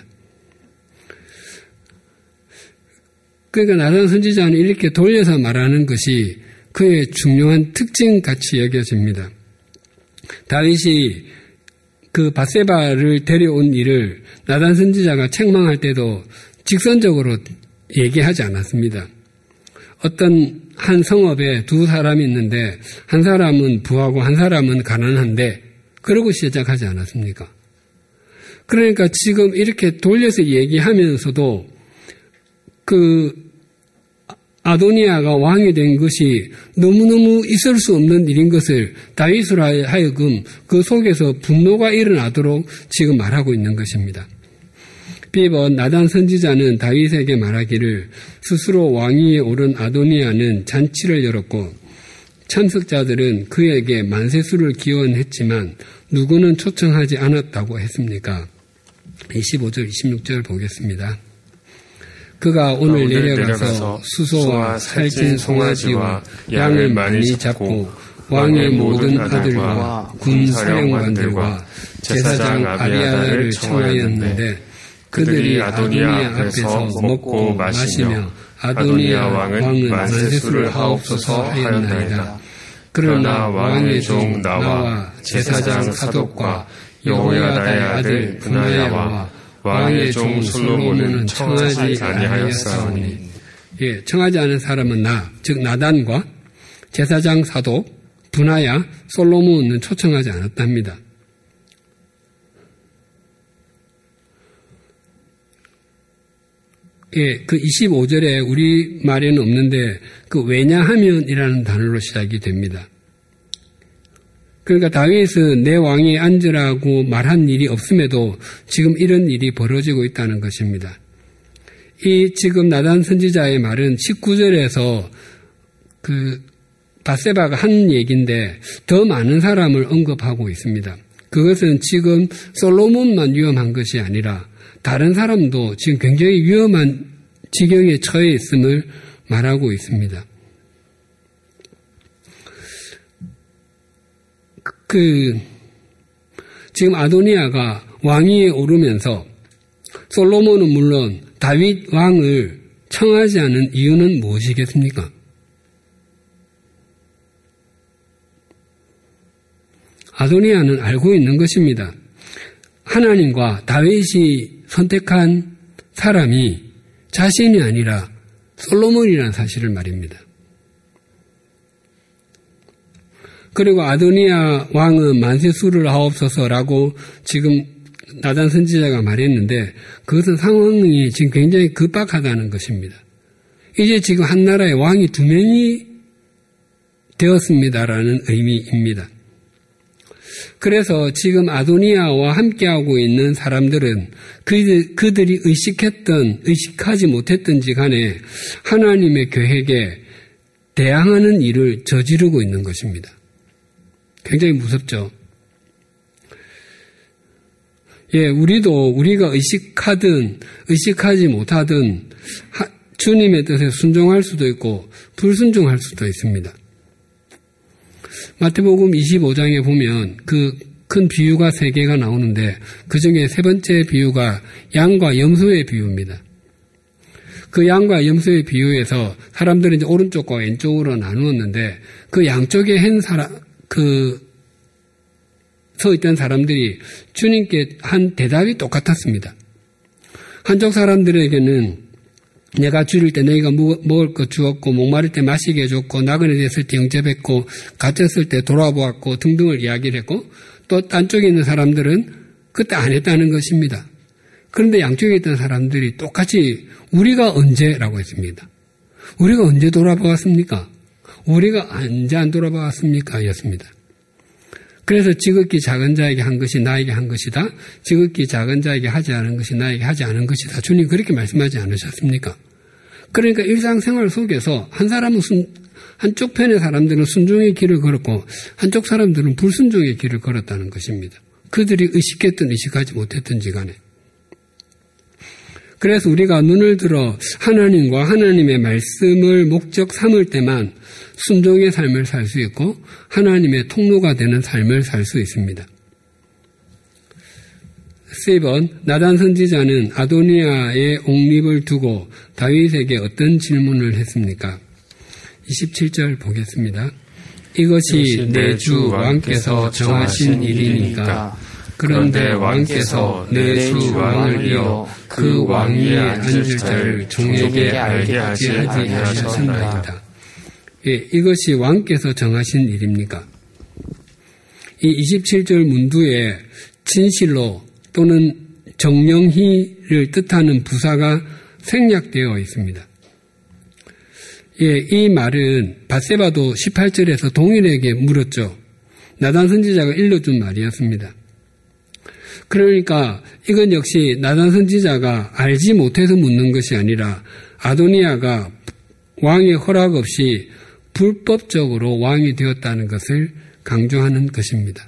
그러니까 나단 선지자는 이렇게 돌려서 말하는 것이 그의 중요한 특징같이 여겨집니다. 다윗이 그 바세바를 데려온 일을 나단 선지자가 책망할 때도 직선적으로 얘기하지 않았습니다. 어떤 한 성읍에 두 사람이 있는데 한 사람은 부하고 한 사람은 가난한데 그러고 시작하지 않았습니까? 그러니까 지금 이렇게 돌려서 얘기하면서도 그 아도니아가 왕이 된 것이 너무너무 있을 수 없는 일인 것을 다윗으로 하여금 그 속에서 분노가 일어나도록 지금 말하고 있는 것입니다. 비 번 나단 선지자는 다윗에게 말하기를 스스로 왕위에 오른 아도니아는 잔치를 열었고 참석자들은 그에게 만세수를 기원했지만 누구는 초청하지 않았다고 했습니까? 이십오 절, 이십육 절 보겠습니다. 그가 오늘 내려가서 수소와 살찐 송아지와 양을 많이 잡고 왕의 모든 아들과 군 사령관들과 제사장 아비아다를 청하였는데 그들이 아도니아 앞에서 먹고 마시며 아도니아 왕은 만세수를 하옵소서 하였나이다. 그러나 왕의 종 나와 제사장 사독과 여호야다의 아들 브나야와 왕의 종 솔로몬은 청하지 아니하였사오니. 예, 청하지 않은 사람은 나, 즉 나단과 제사장 사독, 브나야, 솔로몬은 초청하지 않았답니다. 예, 그 이십오 절에 우리 말에는 없는데 그 왜냐하면이라는 단어로 시작이 됩니다. 그러니까 다윗은 내 왕에 앉으라고 말한 일이 없음에도 지금 이런 일이 벌어지고 있다는 것입니다. 이 지금 나단 선지자의 말은 십구 절에서 그 바세바가 한 얘기인데 더 많은 사람을 언급하고 있습니다. 그것은 지금 솔로몬만 위험한 것이 아니라 다른 사람도 지금 굉장히 위험한 지경에 처해 있음을 말하고 있습니다. 그 지금 아도니아가 왕위에 오르면서 솔로몬은 물론 다윗 왕을 청하지 않은 이유는 무엇이겠습니까? 아도니아는 알고 있는 것입니다. 하나님과 다윗이 선택한 사람이 자신이 아니라 솔로몬이라는 사실을 말입니다. 그리고 아도니아 왕은 만세 수를 하옵소서라고 지금 나단 선지자가 말했는데 그것은 상황이 지금 굉장히 급박하다는 것입니다. 이제 지금 한 나라에 왕이 두 명이 되었습니다라는 의미입니다. 그래서 지금 아도니아와 함께하고 있는 사람들은 그들, 그들이 의식했던 의식하지 못했던지 간에 하나님의 계획에 대항하는 일을 저지르고 있는 것입니다. 굉장히 무섭죠. 예, 우리도 우리가 의식하든 의식하지 못하든 하, 주님의 뜻에 순종할 수도 있고 불순종할 수도 있습니다. 마태복음 이십오 장에 보면 그 큰 비유가 세 개가 나오는데 그 중에 세 번째 비유가 양과 염소의 비유입니다. 그 양과 염소의 비유에서 사람들은 이제 오른쪽과 왼쪽으로 나누었는데 그 양쪽에 한 사람, 그 서 있던 사람들이 주님께 한 대답이 똑같았습니다. 한쪽 사람들에게는 내가 줄일 때 너희가 먹을 것 주었고 목마를 때 마시게 해줬고 나그네 됐을 때 영접했고 갇혔을 때 돌아보았고 등등을 이야기를 했고 또 딴 쪽에 있는 사람들은 그때 안 했다는 것입니다. 그런데 양쪽에 있던 사람들이 똑같이 우리가 언제라고 했습니다. 우리가 언제 돌아보았습니까? 우리가 언제 안 돌아보았습니까? 였습니다. 그래서 지극히 작은 자에게 한 것이 나에게 한 것이다. 지극히 작은 자에게 하지 않은 것이 나에게 하지 않은 것이다. 주님 그렇게 말씀하지 않으셨습니까? 그러니까 일상생활 속에서 한 사람은 순, 한쪽 편의 사람들은 순종의 길을 걸었고 한쪽 사람들은 불순종의 길을 걸었다는 것입니다. 그들이 의식했든 의식하지 못했든지 간에. 그래서 우리가 눈을 들어 하나님과 하나님의 말씀을 목적 삼을 때만 순종의 삶을 살 수 있고 하나님의 통로가 되는 삶을 살 수 있습니다. 세 번 나단 선지자는 아도니아의 옥립을 두고 다윗에게 어떤 질문을 했습니까? 이십칠 절 보겠습니다. 이것이 내 주 왕께서 정하신 일이니까 그런데 왕께서 내 주 왕을 이어 그 왕위에 앉을 자를 종에게 알게 하지 아니하셨나이다. 예, 이것이 왕께서 정하신 일입니까? 이 이십칠 절 문두에 진실로 또는 정령희를 뜻하는 부사가 생략되어 있습니다. 예, 이 말은 밧세바도 십팔 절에서 동일에게 물었죠. 나단 선지자가 일러준 말이었습니다. 그러니까 이건 역시 나단 선지자가 알지 못해서 묻는 것이 아니라 아도니아가 왕의 허락 없이 불법적으로 왕이 되었다는 것을 강조하는 것입니다.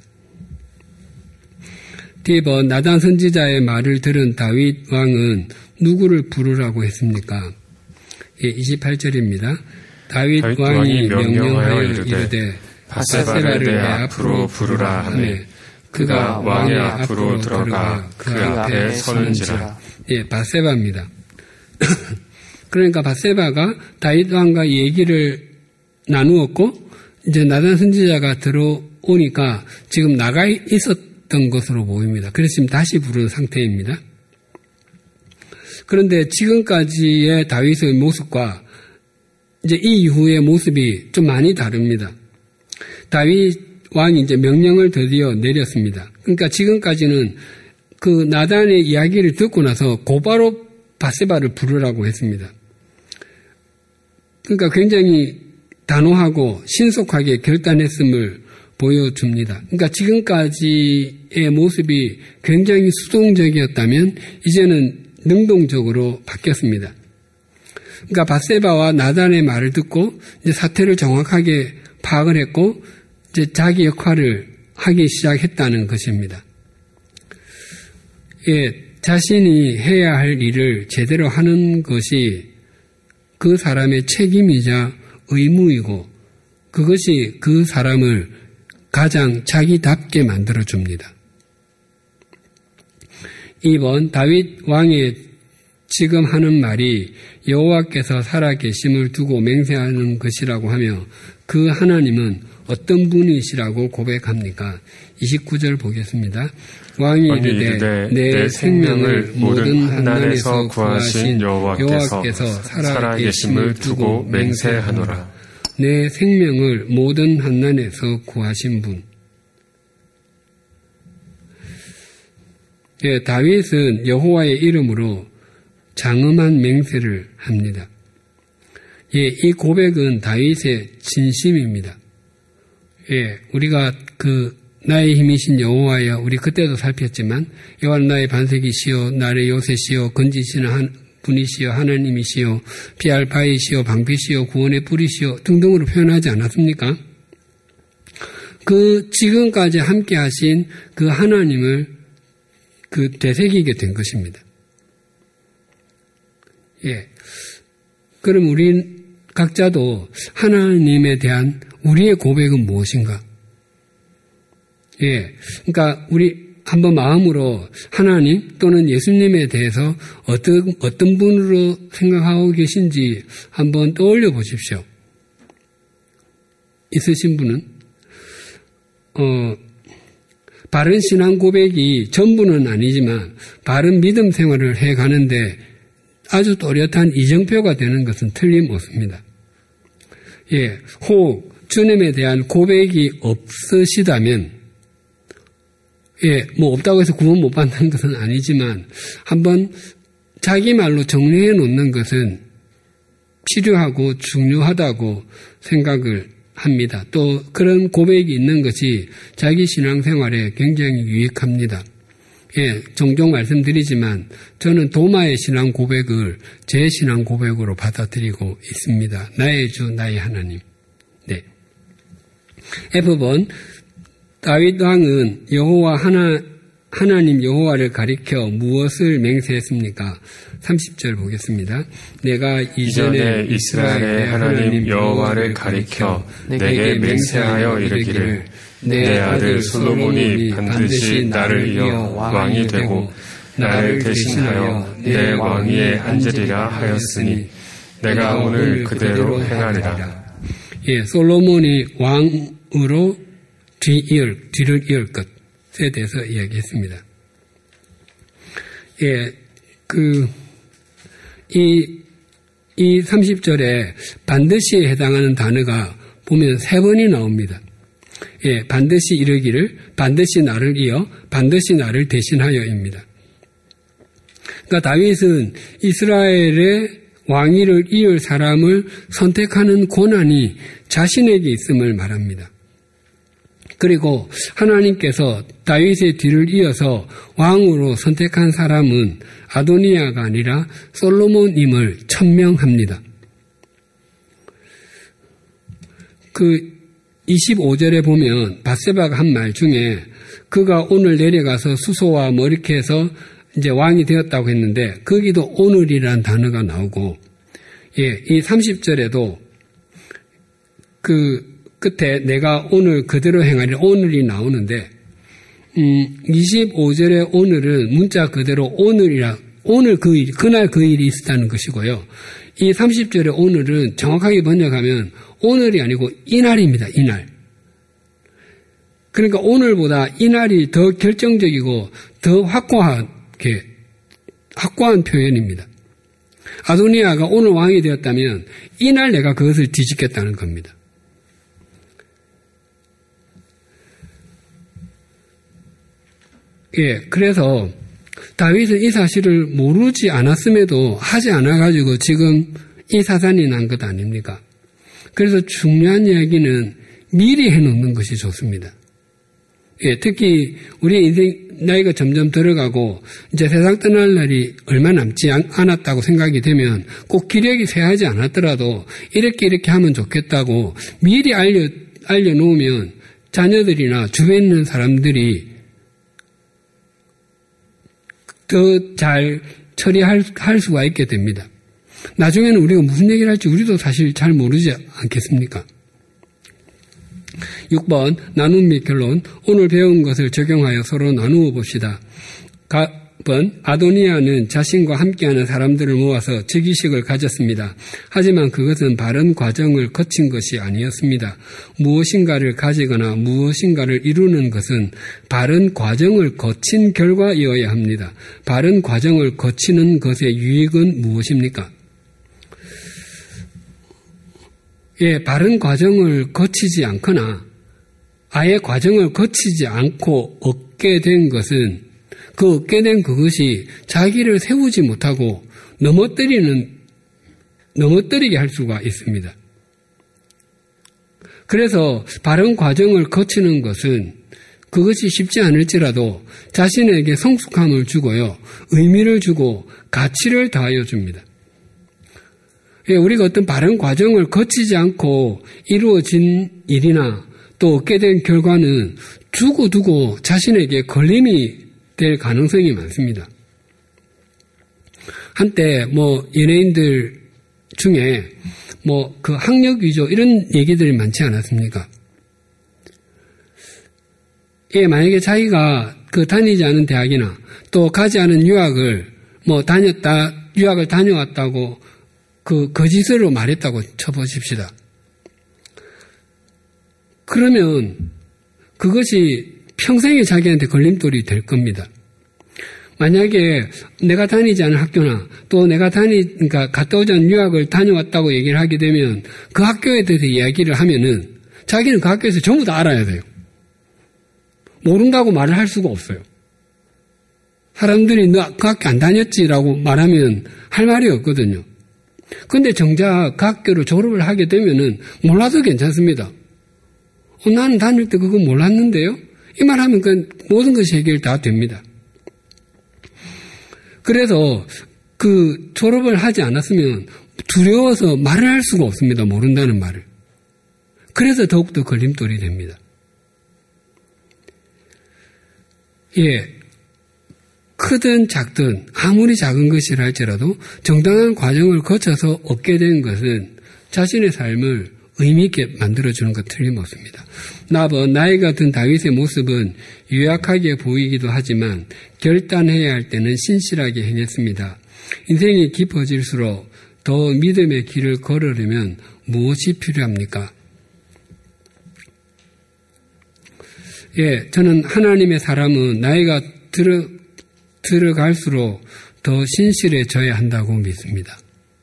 뒤에 번 나단 선지자의 말을 들은 다윗 왕은 누구를 부르라고 했습니까? 예, 이십팔 절입니다. 다윗, 다윗 왕이 명령하여 이르되 밧세바를 내 앞으로 부르라 하매 그가 왕의 앞으로 들어가 그 앞에 서는지라. 예, 밧세바입니다. 그러니까 밧세바가 다윗 왕과 얘기를 나누었고 이제 나단 선지자가 들어오니까 지금 나가 있었던 것으로 보입니다. 그래서 지금 다시 부르는 상태입니다. 그런데 지금까지의 다윗의 모습과 이제 이 이후의 모습이 좀 많이 다릅니다. 다윗 왕이 이제 명령을 드디어 내렸습니다. 그러니까 지금까지는 그 나단의 이야기를 듣고 나서 곧바로 밧세바를 부르라고 했습니다. 그러니까 굉장히 단호하고 신속하게 결단했음을 보여줍니다. 그러니까 지금까지의 모습이 굉장히 수동적이었다면 이제는 능동적으로 바뀌었습니다. 그러니까 밧세바와 나단의 말을 듣고 이제 사태를 정확하게 파악을 했고 이제 자기 역할을 하기 시작했다는 것입니다. 예, 자신이 해야 할 일을 제대로 하는 것이 그 사람의 책임이자 의무이고 그것이 그 사람을 가장 자기답게 만들어줍니다. 이 번 다윗 왕의 지금 하는 말이 여호와께서 살아계심을 두고 맹세하는 것이라고 하며 그 하나님은 어떤 분이시라고 고백합니까? 이십구 절 보겠습니다. 왕이 이르되 내 생명을 모든 환난에서 구하신 여호와께서 살아계심을 두고 맹세하노라. 내 생명을 모든 환난에서 구하신 분. 예, 다윗은 여호와의 이름으로 장엄한 맹세를 합니다. 예, 이 고백은 다윗의 진심입니다. 예, 우리가 그 나의 힘이신 여호와여, 우리 그때도 살폈지만 여호와는 나의 반석이시요 나의 요새시요 건지시는 한 분이시요 하나님이시요 피할 바위시요 방패시요 구원의 뿌리시요 등등으로 표현하지 않았습니까? 그 지금까지 함께 하신 그 하나님을 그 되새기게 된 것입니다. 예. 그럼 우리 각자도 하나님에 대한 우리의 고백은 무엇인가? 예. 그러니까 우리 한번 마음으로 하나님 또는 예수님에 대해서 어떤, 어떤 분으로 생각하고 계신지 한번 떠올려 보십시오. 있으신 분은? 어, 바른 신앙 고백이 전부는 아니지만 바른 믿음 생활을 해 가는데 아주 또렷한 이정표가 되는 것은 틀림없습니다. 예, 혹 주님에 대한 고백이 없으시다면, 예, 뭐 없다고 해서 구원 못 받는 것은 아니지만 한번 자기 말로 정리해 놓는 것은 필요하고 중요하다고 생각을 합니다. 또 그런 고백이 있는 것이 자기 신앙생활에 굉장히 유익합니다. 예, 종종 말씀드리지만 저는 도마의 신앙 고백을 제 신앙 고백으로 받아들이고 있습니다. 나의 주, 나의 하나님. 네. 에프 번 다윗 왕은 여호와 하나, 하나님 여호와를 가리켜 무엇을 맹세했습니까? 삼십 절 보겠습니다. 내가 이전에 이스라엘의 하나님 여호와를 가리켜 내게 맹세하여 이르기를 내 아들 솔로몬이 반드시 나를 이어 왕이 되고 나를 대신하여 내 왕위에 앉으리라 하였으니 내가 오늘 그대로 행하리라. 예, 솔로몬이 왕으로 뒤이을, 뒤를 이을 것에 대해서 이야기했습니다. 예, 그, 이, 이 삼십 절에 반드시 해당하는 단어가 보면 세 번이 나옵니다. 예, 반드시 이르기를, 반드시 나를 이어, 반드시 나를 대신하여입니다. 그러니까 다윗은 이스라엘의 왕위를 이을 사람을 선택하는 권한이 자신에게 있음을 말합니다. 그리고 하나님께서 다윗의 뒤를 이어서 왕으로 선택한 사람은 아도니아가 아니라 솔로몬임을 천명합니다. 그 이십오 절에 보면 밧세바가 한 말 중에 그가 오늘 내려가서 수소와 머리캐에서 이제 왕이 되었다고 했는데 거기도 오늘이라는 단어가 나오고, 예, 이 삼십 절에도 그 끝에 내가 오늘 그대로 행하리라 오늘이 나오는데, 음, 이십오 절의 오늘은 문자 그대로 오늘이라, 오늘 그 일, 그날 그 일이 있었다는 것이고요. 이 삼십 절의 오늘은 정확하게 번역하면 오늘이 아니고 이날입니다. 이날. 그러니까 오늘보다 이날이 더 결정적이고 더 확고하게, 확고한 표현입니다. 아도니아가 오늘 왕이 되었다면 이날 내가 그것을 뒤집겠다는 겁니다. 예, 그래서 다윗은 이 사실을 모르지 않았음에도 하지 않아가지고 지금 이 사단이 난 것 아닙니까? 그래서 중요한 이야기는 미리 해놓는 것이 좋습니다. 예, 특히 우리 인생 나이가 점점 들어가고 이제 세상 떠날 날이 얼마 남지 않았다고 생각이 되면 꼭 기력이 쇠하지 않았더라도 이렇게 이렇게 하면 좋겠다고 미리 알려, 알려놓으면 자녀들이나 주변에 있는 사람들이 더 잘 처리할 할 수가 있게 됩니다. 나중에는 우리가 무슨 얘기를 할지 우리도 사실 잘 모르지 않겠습니까? 육 번 나눔 및 결론. 오늘 배운 것을 적용하여 서로 나누어 봅시다. 가, 번 아도니아는 자신과 함께하는 사람들을 모아서 즉위식을 가졌습니다. 하지만 그것은 바른 과정을 거친 것이 아니었습니다. 무엇인가를 가지거나 무엇인가를 이루는 것은 바른 과정을 거친 결과이어야 합니다. 바른 과정을 거치는 것의 유익은 무엇입니까? 예, 바른 과정을 거치지 않거나 아예 과정을 거치지 않고 얻게 된 것은 그 얻게 된 그것이 자기를 세우지 못하고 넘어뜨리는, 넘어뜨리게 할 수가 있습니다. 그래서 바른 과정을 거치는 것은 그것이 쉽지 않을지라도 자신에게 성숙함을 주고요, 의미를 주고 가치를 더하여 줍니다. 우리가 어떤 바른 과정을 거치지 않고 이루어진 일이나 또 얻게 된 결과는 두고두고 자신에게 걸림이 될 가능성이 많습니다. 한때 뭐 연예인들 중에 뭐 그 학력 위조 이런 얘기들이 많지 않았습니까? 예, 만약에 자기가 그 다니지 않은 대학이나 또 가지 않은 유학을 뭐 다녔다, 유학을 다녀왔다고 그 거짓으로 말했다고 쳐보십시다. 그러면 그것이 평생에 자기한테 걸림돌이 될 겁니다. 만약에 내가 다니지 않은 학교나 또 내가 다니, 그러니까 갔다 오지 않은 유학을 다녀왔다고 얘기를 하게 되면 그 학교에 대해서 이야기를 하면은 자기는 그 학교에서 전부 다 알아야 돼요. 모른다고 말을 할 수가 없어요. 사람들이 너 그 학교 안 다녔지라고 말하면 할 말이 없거든요. 근데 정작 그 학교를 졸업을 하게 되면은 몰라도 괜찮습니다. 어, 나는 다닐 때 그거 몰랐는데요? 이 말 하면 그 모든 것이 해결 다 됩니다. 그래서 그 졸업을 하지 않았으면 두려워서 말을 할 수가 없습니다. 모른다는 말을. 그래서 더욱더 걸림돌이 됩니다. 예. 크든 작든 아무리 작은 것이라 할지라도 정당한 과정을 거쳐서 얻게 된 것은 자신의 삶을 의미있게 만들어주는 것 틀림없습니다. 나번 나이가 든 다윗의 모습은 유약하게 보이기도 하지만 결단해야 할 때는 신실하게 행했습니다. 인생이 깊어질수록 더 믿음의 길을 걸으려면 무엇이 필요합니까? 예, 저는 하나님의 사람은 나이가 들어, 들어갈수록 더 신실해져야 한다고 믿습니다.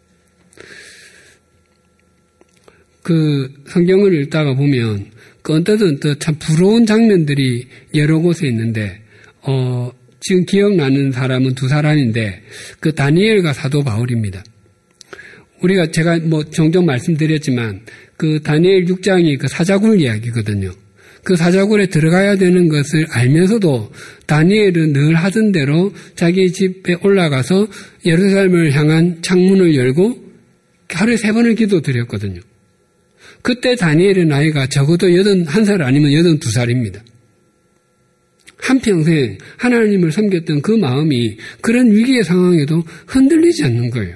그 성경을 읽다가 보면 그 언뜻 언뜻 참 부러운 장면들이 여러 곳에 있는데 어, 지금 기억나는 사람은 두 사람인데 그 다니엘과 사도 바울입니다. 우리가 제가 뭐 종종 말씀드렸지만 그 다니엘 육 장이 그 사자굴 이야기거든요. 그 사자굴에 들어가야 되는 것을 알면서도 다니엘은 늘 하던 대로 자기 집에 올라가서 예루살렘을 향한 창문을 열고 하루에 세 번을 기도드렸거든요. 그때 다니엘의 나이가 적어도 여든한 살 아니면 여든두 살입니다. 한평생 하나님을 섬겼던 그 마음이 그런 위기의 상황에도 흔들리지 않는 거예요.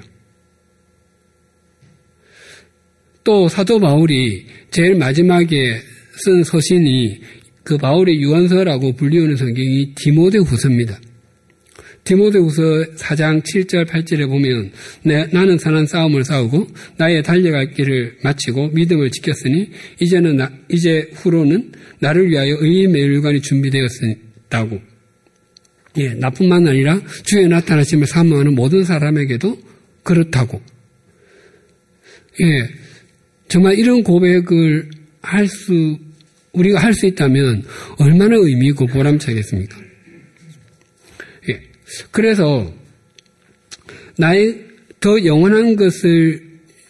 또 사도 바울이 제일 마지막에 쓴 서신이 그 바울의 유언서라고 불리우는 성경이 디모데후서입니다. 디모데후서 사 장 칠 절 팔 절에 보면 내, 나는 선한 싸움을 싸우고 나의 달려갈 길을 마치고 믿음을 지켰으니 이제는 나, 이제 후로는 나를 위하여 의의 멸관이 준비되었다고. 예, 나뿐만 아니라 주의 나타나심을 사모하는 모든 사람에게도 그렇다고. 예, 정말 이런 고백을 할 수, 우리가 할 수 있다면 얼마나 의미 있고 보람차겠습니까? 예. 그래서 나의 더 영원한 것을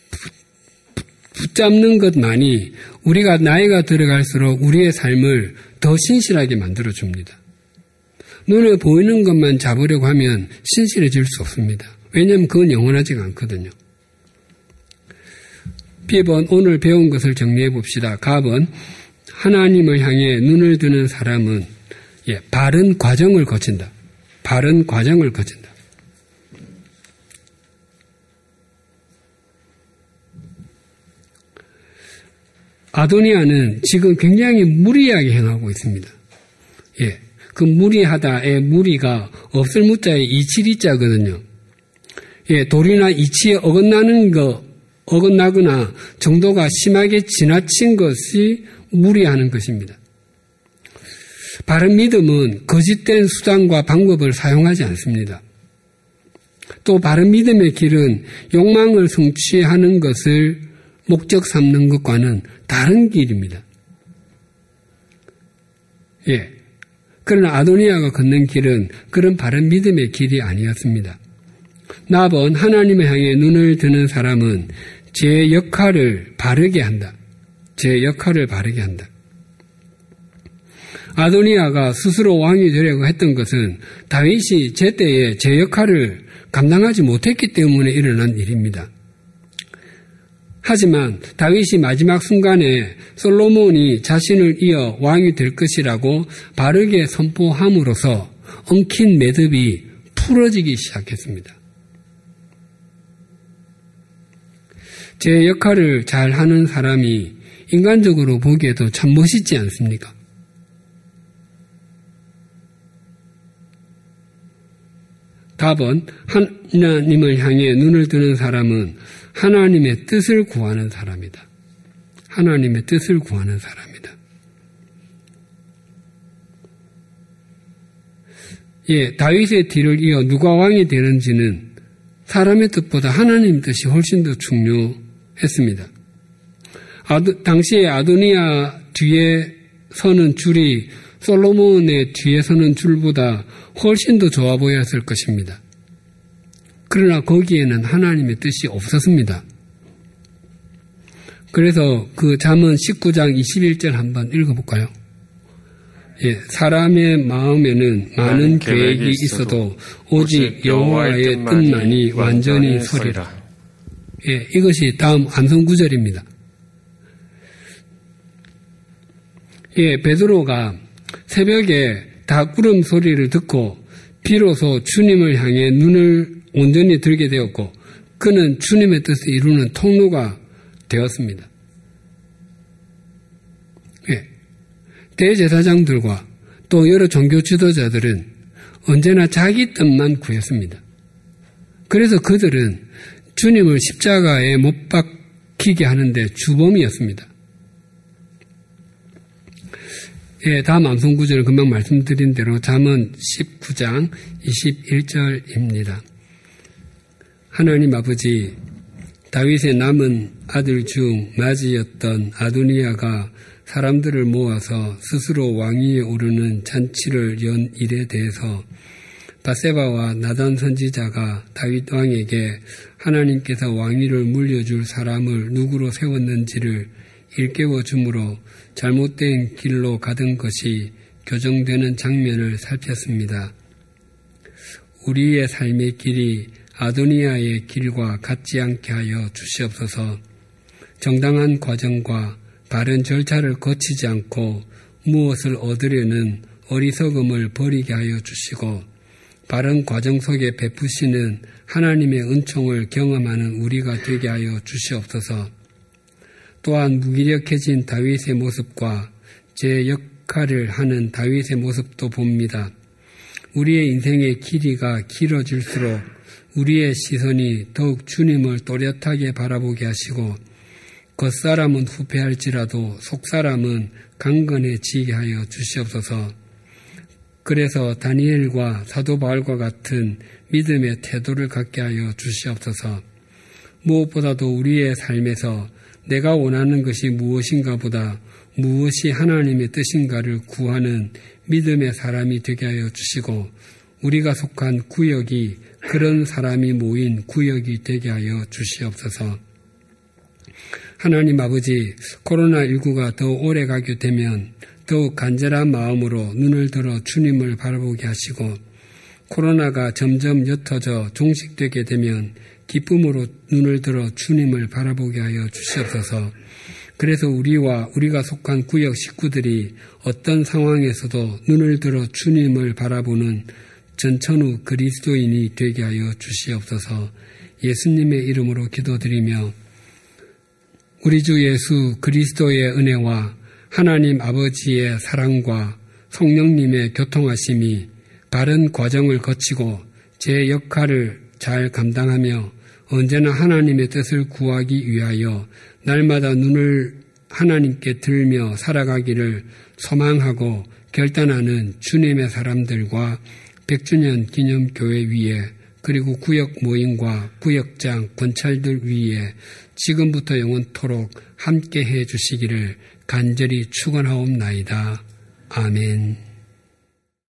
붙잡는 것만이 우리가 나이가 들어갈수록 우리의 삶을 더 신실하게 만들어줍니다. 눈에 보이는 것만 잡으려고 하면 신실해질 수 없습니다. 왜냐하면 그건 영원하지가 않거든요. B번 오늘 배운 것을 정리해 봅시다. 가번 하나님을 향해 눈을 드는 사람은 예, 바른 과정을 거친다. 바른 과정을 거친다. 아도니아는 지금 굉장히 무리하게 행하고 있습니다. 예. 그 무리하다의 무리가 없을 무자의 이칠이자거든요. 예, 도리나 이치에 어긋나는 거, 어긋나거나 정도가 심하게 지나친 것이 무리하는 것입니다. 바른 믿음은 거짓된 수단과 방법을 사용하지 않습니다. 또 바른 믿음의 길은 욕망을 성취하는 것을 목적 삼는 것과는 다른 길입니다. 예. 그러나 아도니아가 걷는 길은 그런 바른 믿음의 길이 아니었습니다. 나번 하나님을 향해 눈을 드는 사람은 제 역할을 바르게 한다. 제 역할을 바르게 한다. 아도니아가 스스로 왕이 되려고 했던 것은 다윗이 제때에 제 역할을 감당하지 못했기 때문에 일어난 일입니다. 하지만 다윗이 마지막 순간에 솔로몬이 자신을 이어 왕이 될 것이라고 바르게 선포함으로써 엉킨 매듭이 풀어지기 시작했습니다. 제 역할을 잘하는 사람이 인간적으로 보기에도 참 멋있지 않습니까? 답은 하나님을 향해 눈을 뜨는 사람은 하나님의 뜻을 구하는 사람이다. 하나님의 뜻을 구하는 사람이다. 예, 다윗의 뒤를 이어 누가 왕이 되는지는 사람의 뜻보다 하나님의 뜻이 훨씬 더 중요했습니다. 아도, 당시에 아도니아 뒤에 서는 줄이 솔로몬의 뒤에 서는 줄보다 훨씬 더 좋아 보였을 것입니다. 그러나 거기에는 하나님의 뜻이 없었습니다. 그래서 그 잠언 십구 장 이십일 절 한번 읽어볼까요? 예, 사람의 마음에는 많은 계획이 있어도 오직 여호와의 뜻만이 완전히 서리라. 예, 이것이 다음 암송 구절입니다. 예, 베드로가 새벽에 닭구름 소리를 듣고 비로소 주님을 향해 눈을 온전히 들게 되었고 그는 주님의 뜻을 이루는 통로가 되었습니다. 예. 대제사장들과 또 여러 종교 지도자들은 언제나 자기 뜻만 구했습니다. 그래서 그들은 주님을 십자가에 못 박히게 하는데 주범이었습니다. 예, 다음 암송 구절을 금방 말씀드린 대로 잠언 십구 장 이십일 절입니다. 하나님 아버지, 다윗의 남은 아들 중 맞이였던 아도니아가 사람들을 모아서 스스로 왕위에 오르는 잔치를 연 일에 대해서 밧세바와 나단 선지자가 다윗 왕에게 하나님께서 왕위를 물려줄 사람을 누구로 세웠는지를 일깨워 주므로 잘못된 길로 가던 것이 교정되는 장면을 살폈습니다. 우리의 삶의 길이 아도니아의 길과 같지 않게 하여 주시옵소서. 정당한 과정과 바른 절차를 거치지 않고 무엇을 얻으려는 어리석음을 버리게 하여 주시고 바른 과정 속에 베푸시는 하나님의 은총을 경험하는 우리가 되게 하여 주시옵소서. 또한 무기력해진 다윗의 모습과 제 역할을 하는 다윗의 모습도 봅니다. 우리의 인생의 길이가 길어질수록 우리의 시선이 더욱 주님을 또렷하게 바라보게 하시고 겉사람은 후패할지라도 속사람은 강건해지게 하여 주시옵소서. 그래서 다니엘과 사도 바울과 같은 믿음의 태도를 갖게 하여 주시옵소서. 무엇보다도 우리의 삶에서 내가 원하는 것이 무엇인가 보다 무엇이 하나님의 뜻인가를 구하는 믿음의 사람이 되게 하여 주시고 우리가 속한 구역이 그런 사람이 모인 구역이 되게 하여 주시옵소서. 하나님 아버지, 코로나십구가 더 오래 가게 되면 더욱 간절한 마음으로 눈을 들어 주님을 바라보게 하시고 코로나가 점점 옅어져 종식되게 되면 기쁨으로 눈을 들어 주님을 바라보게 하여 주시옵소서. 그래서 우리와 우리가 속한 구역 식구들이 어떤 상황에서도 눈을 들어 주님을 바라보는 전천후 그리스도인이 되게 하여 주시옵소서. 예수님의 이름으로 기도드리며 우리 주 예수 그리스도의 은혜와 하나님 아버지의 사랑과 성령님의 교통하심이 바른 과정을 거치고 제 역할을 잘 감당하며 언제나 하나님의 뜻을 구하기 위하여 날마다 눈을 하나님께 들며 살아가기를 소망하고 결단하는 주님의 사람들과 백주년 기념교회 위에 그리고 구역 모임과 구역장 권찰들 위에 지금부터 영원토록 함께해 주시기를 간절히 축원하옵나이다. 아멘.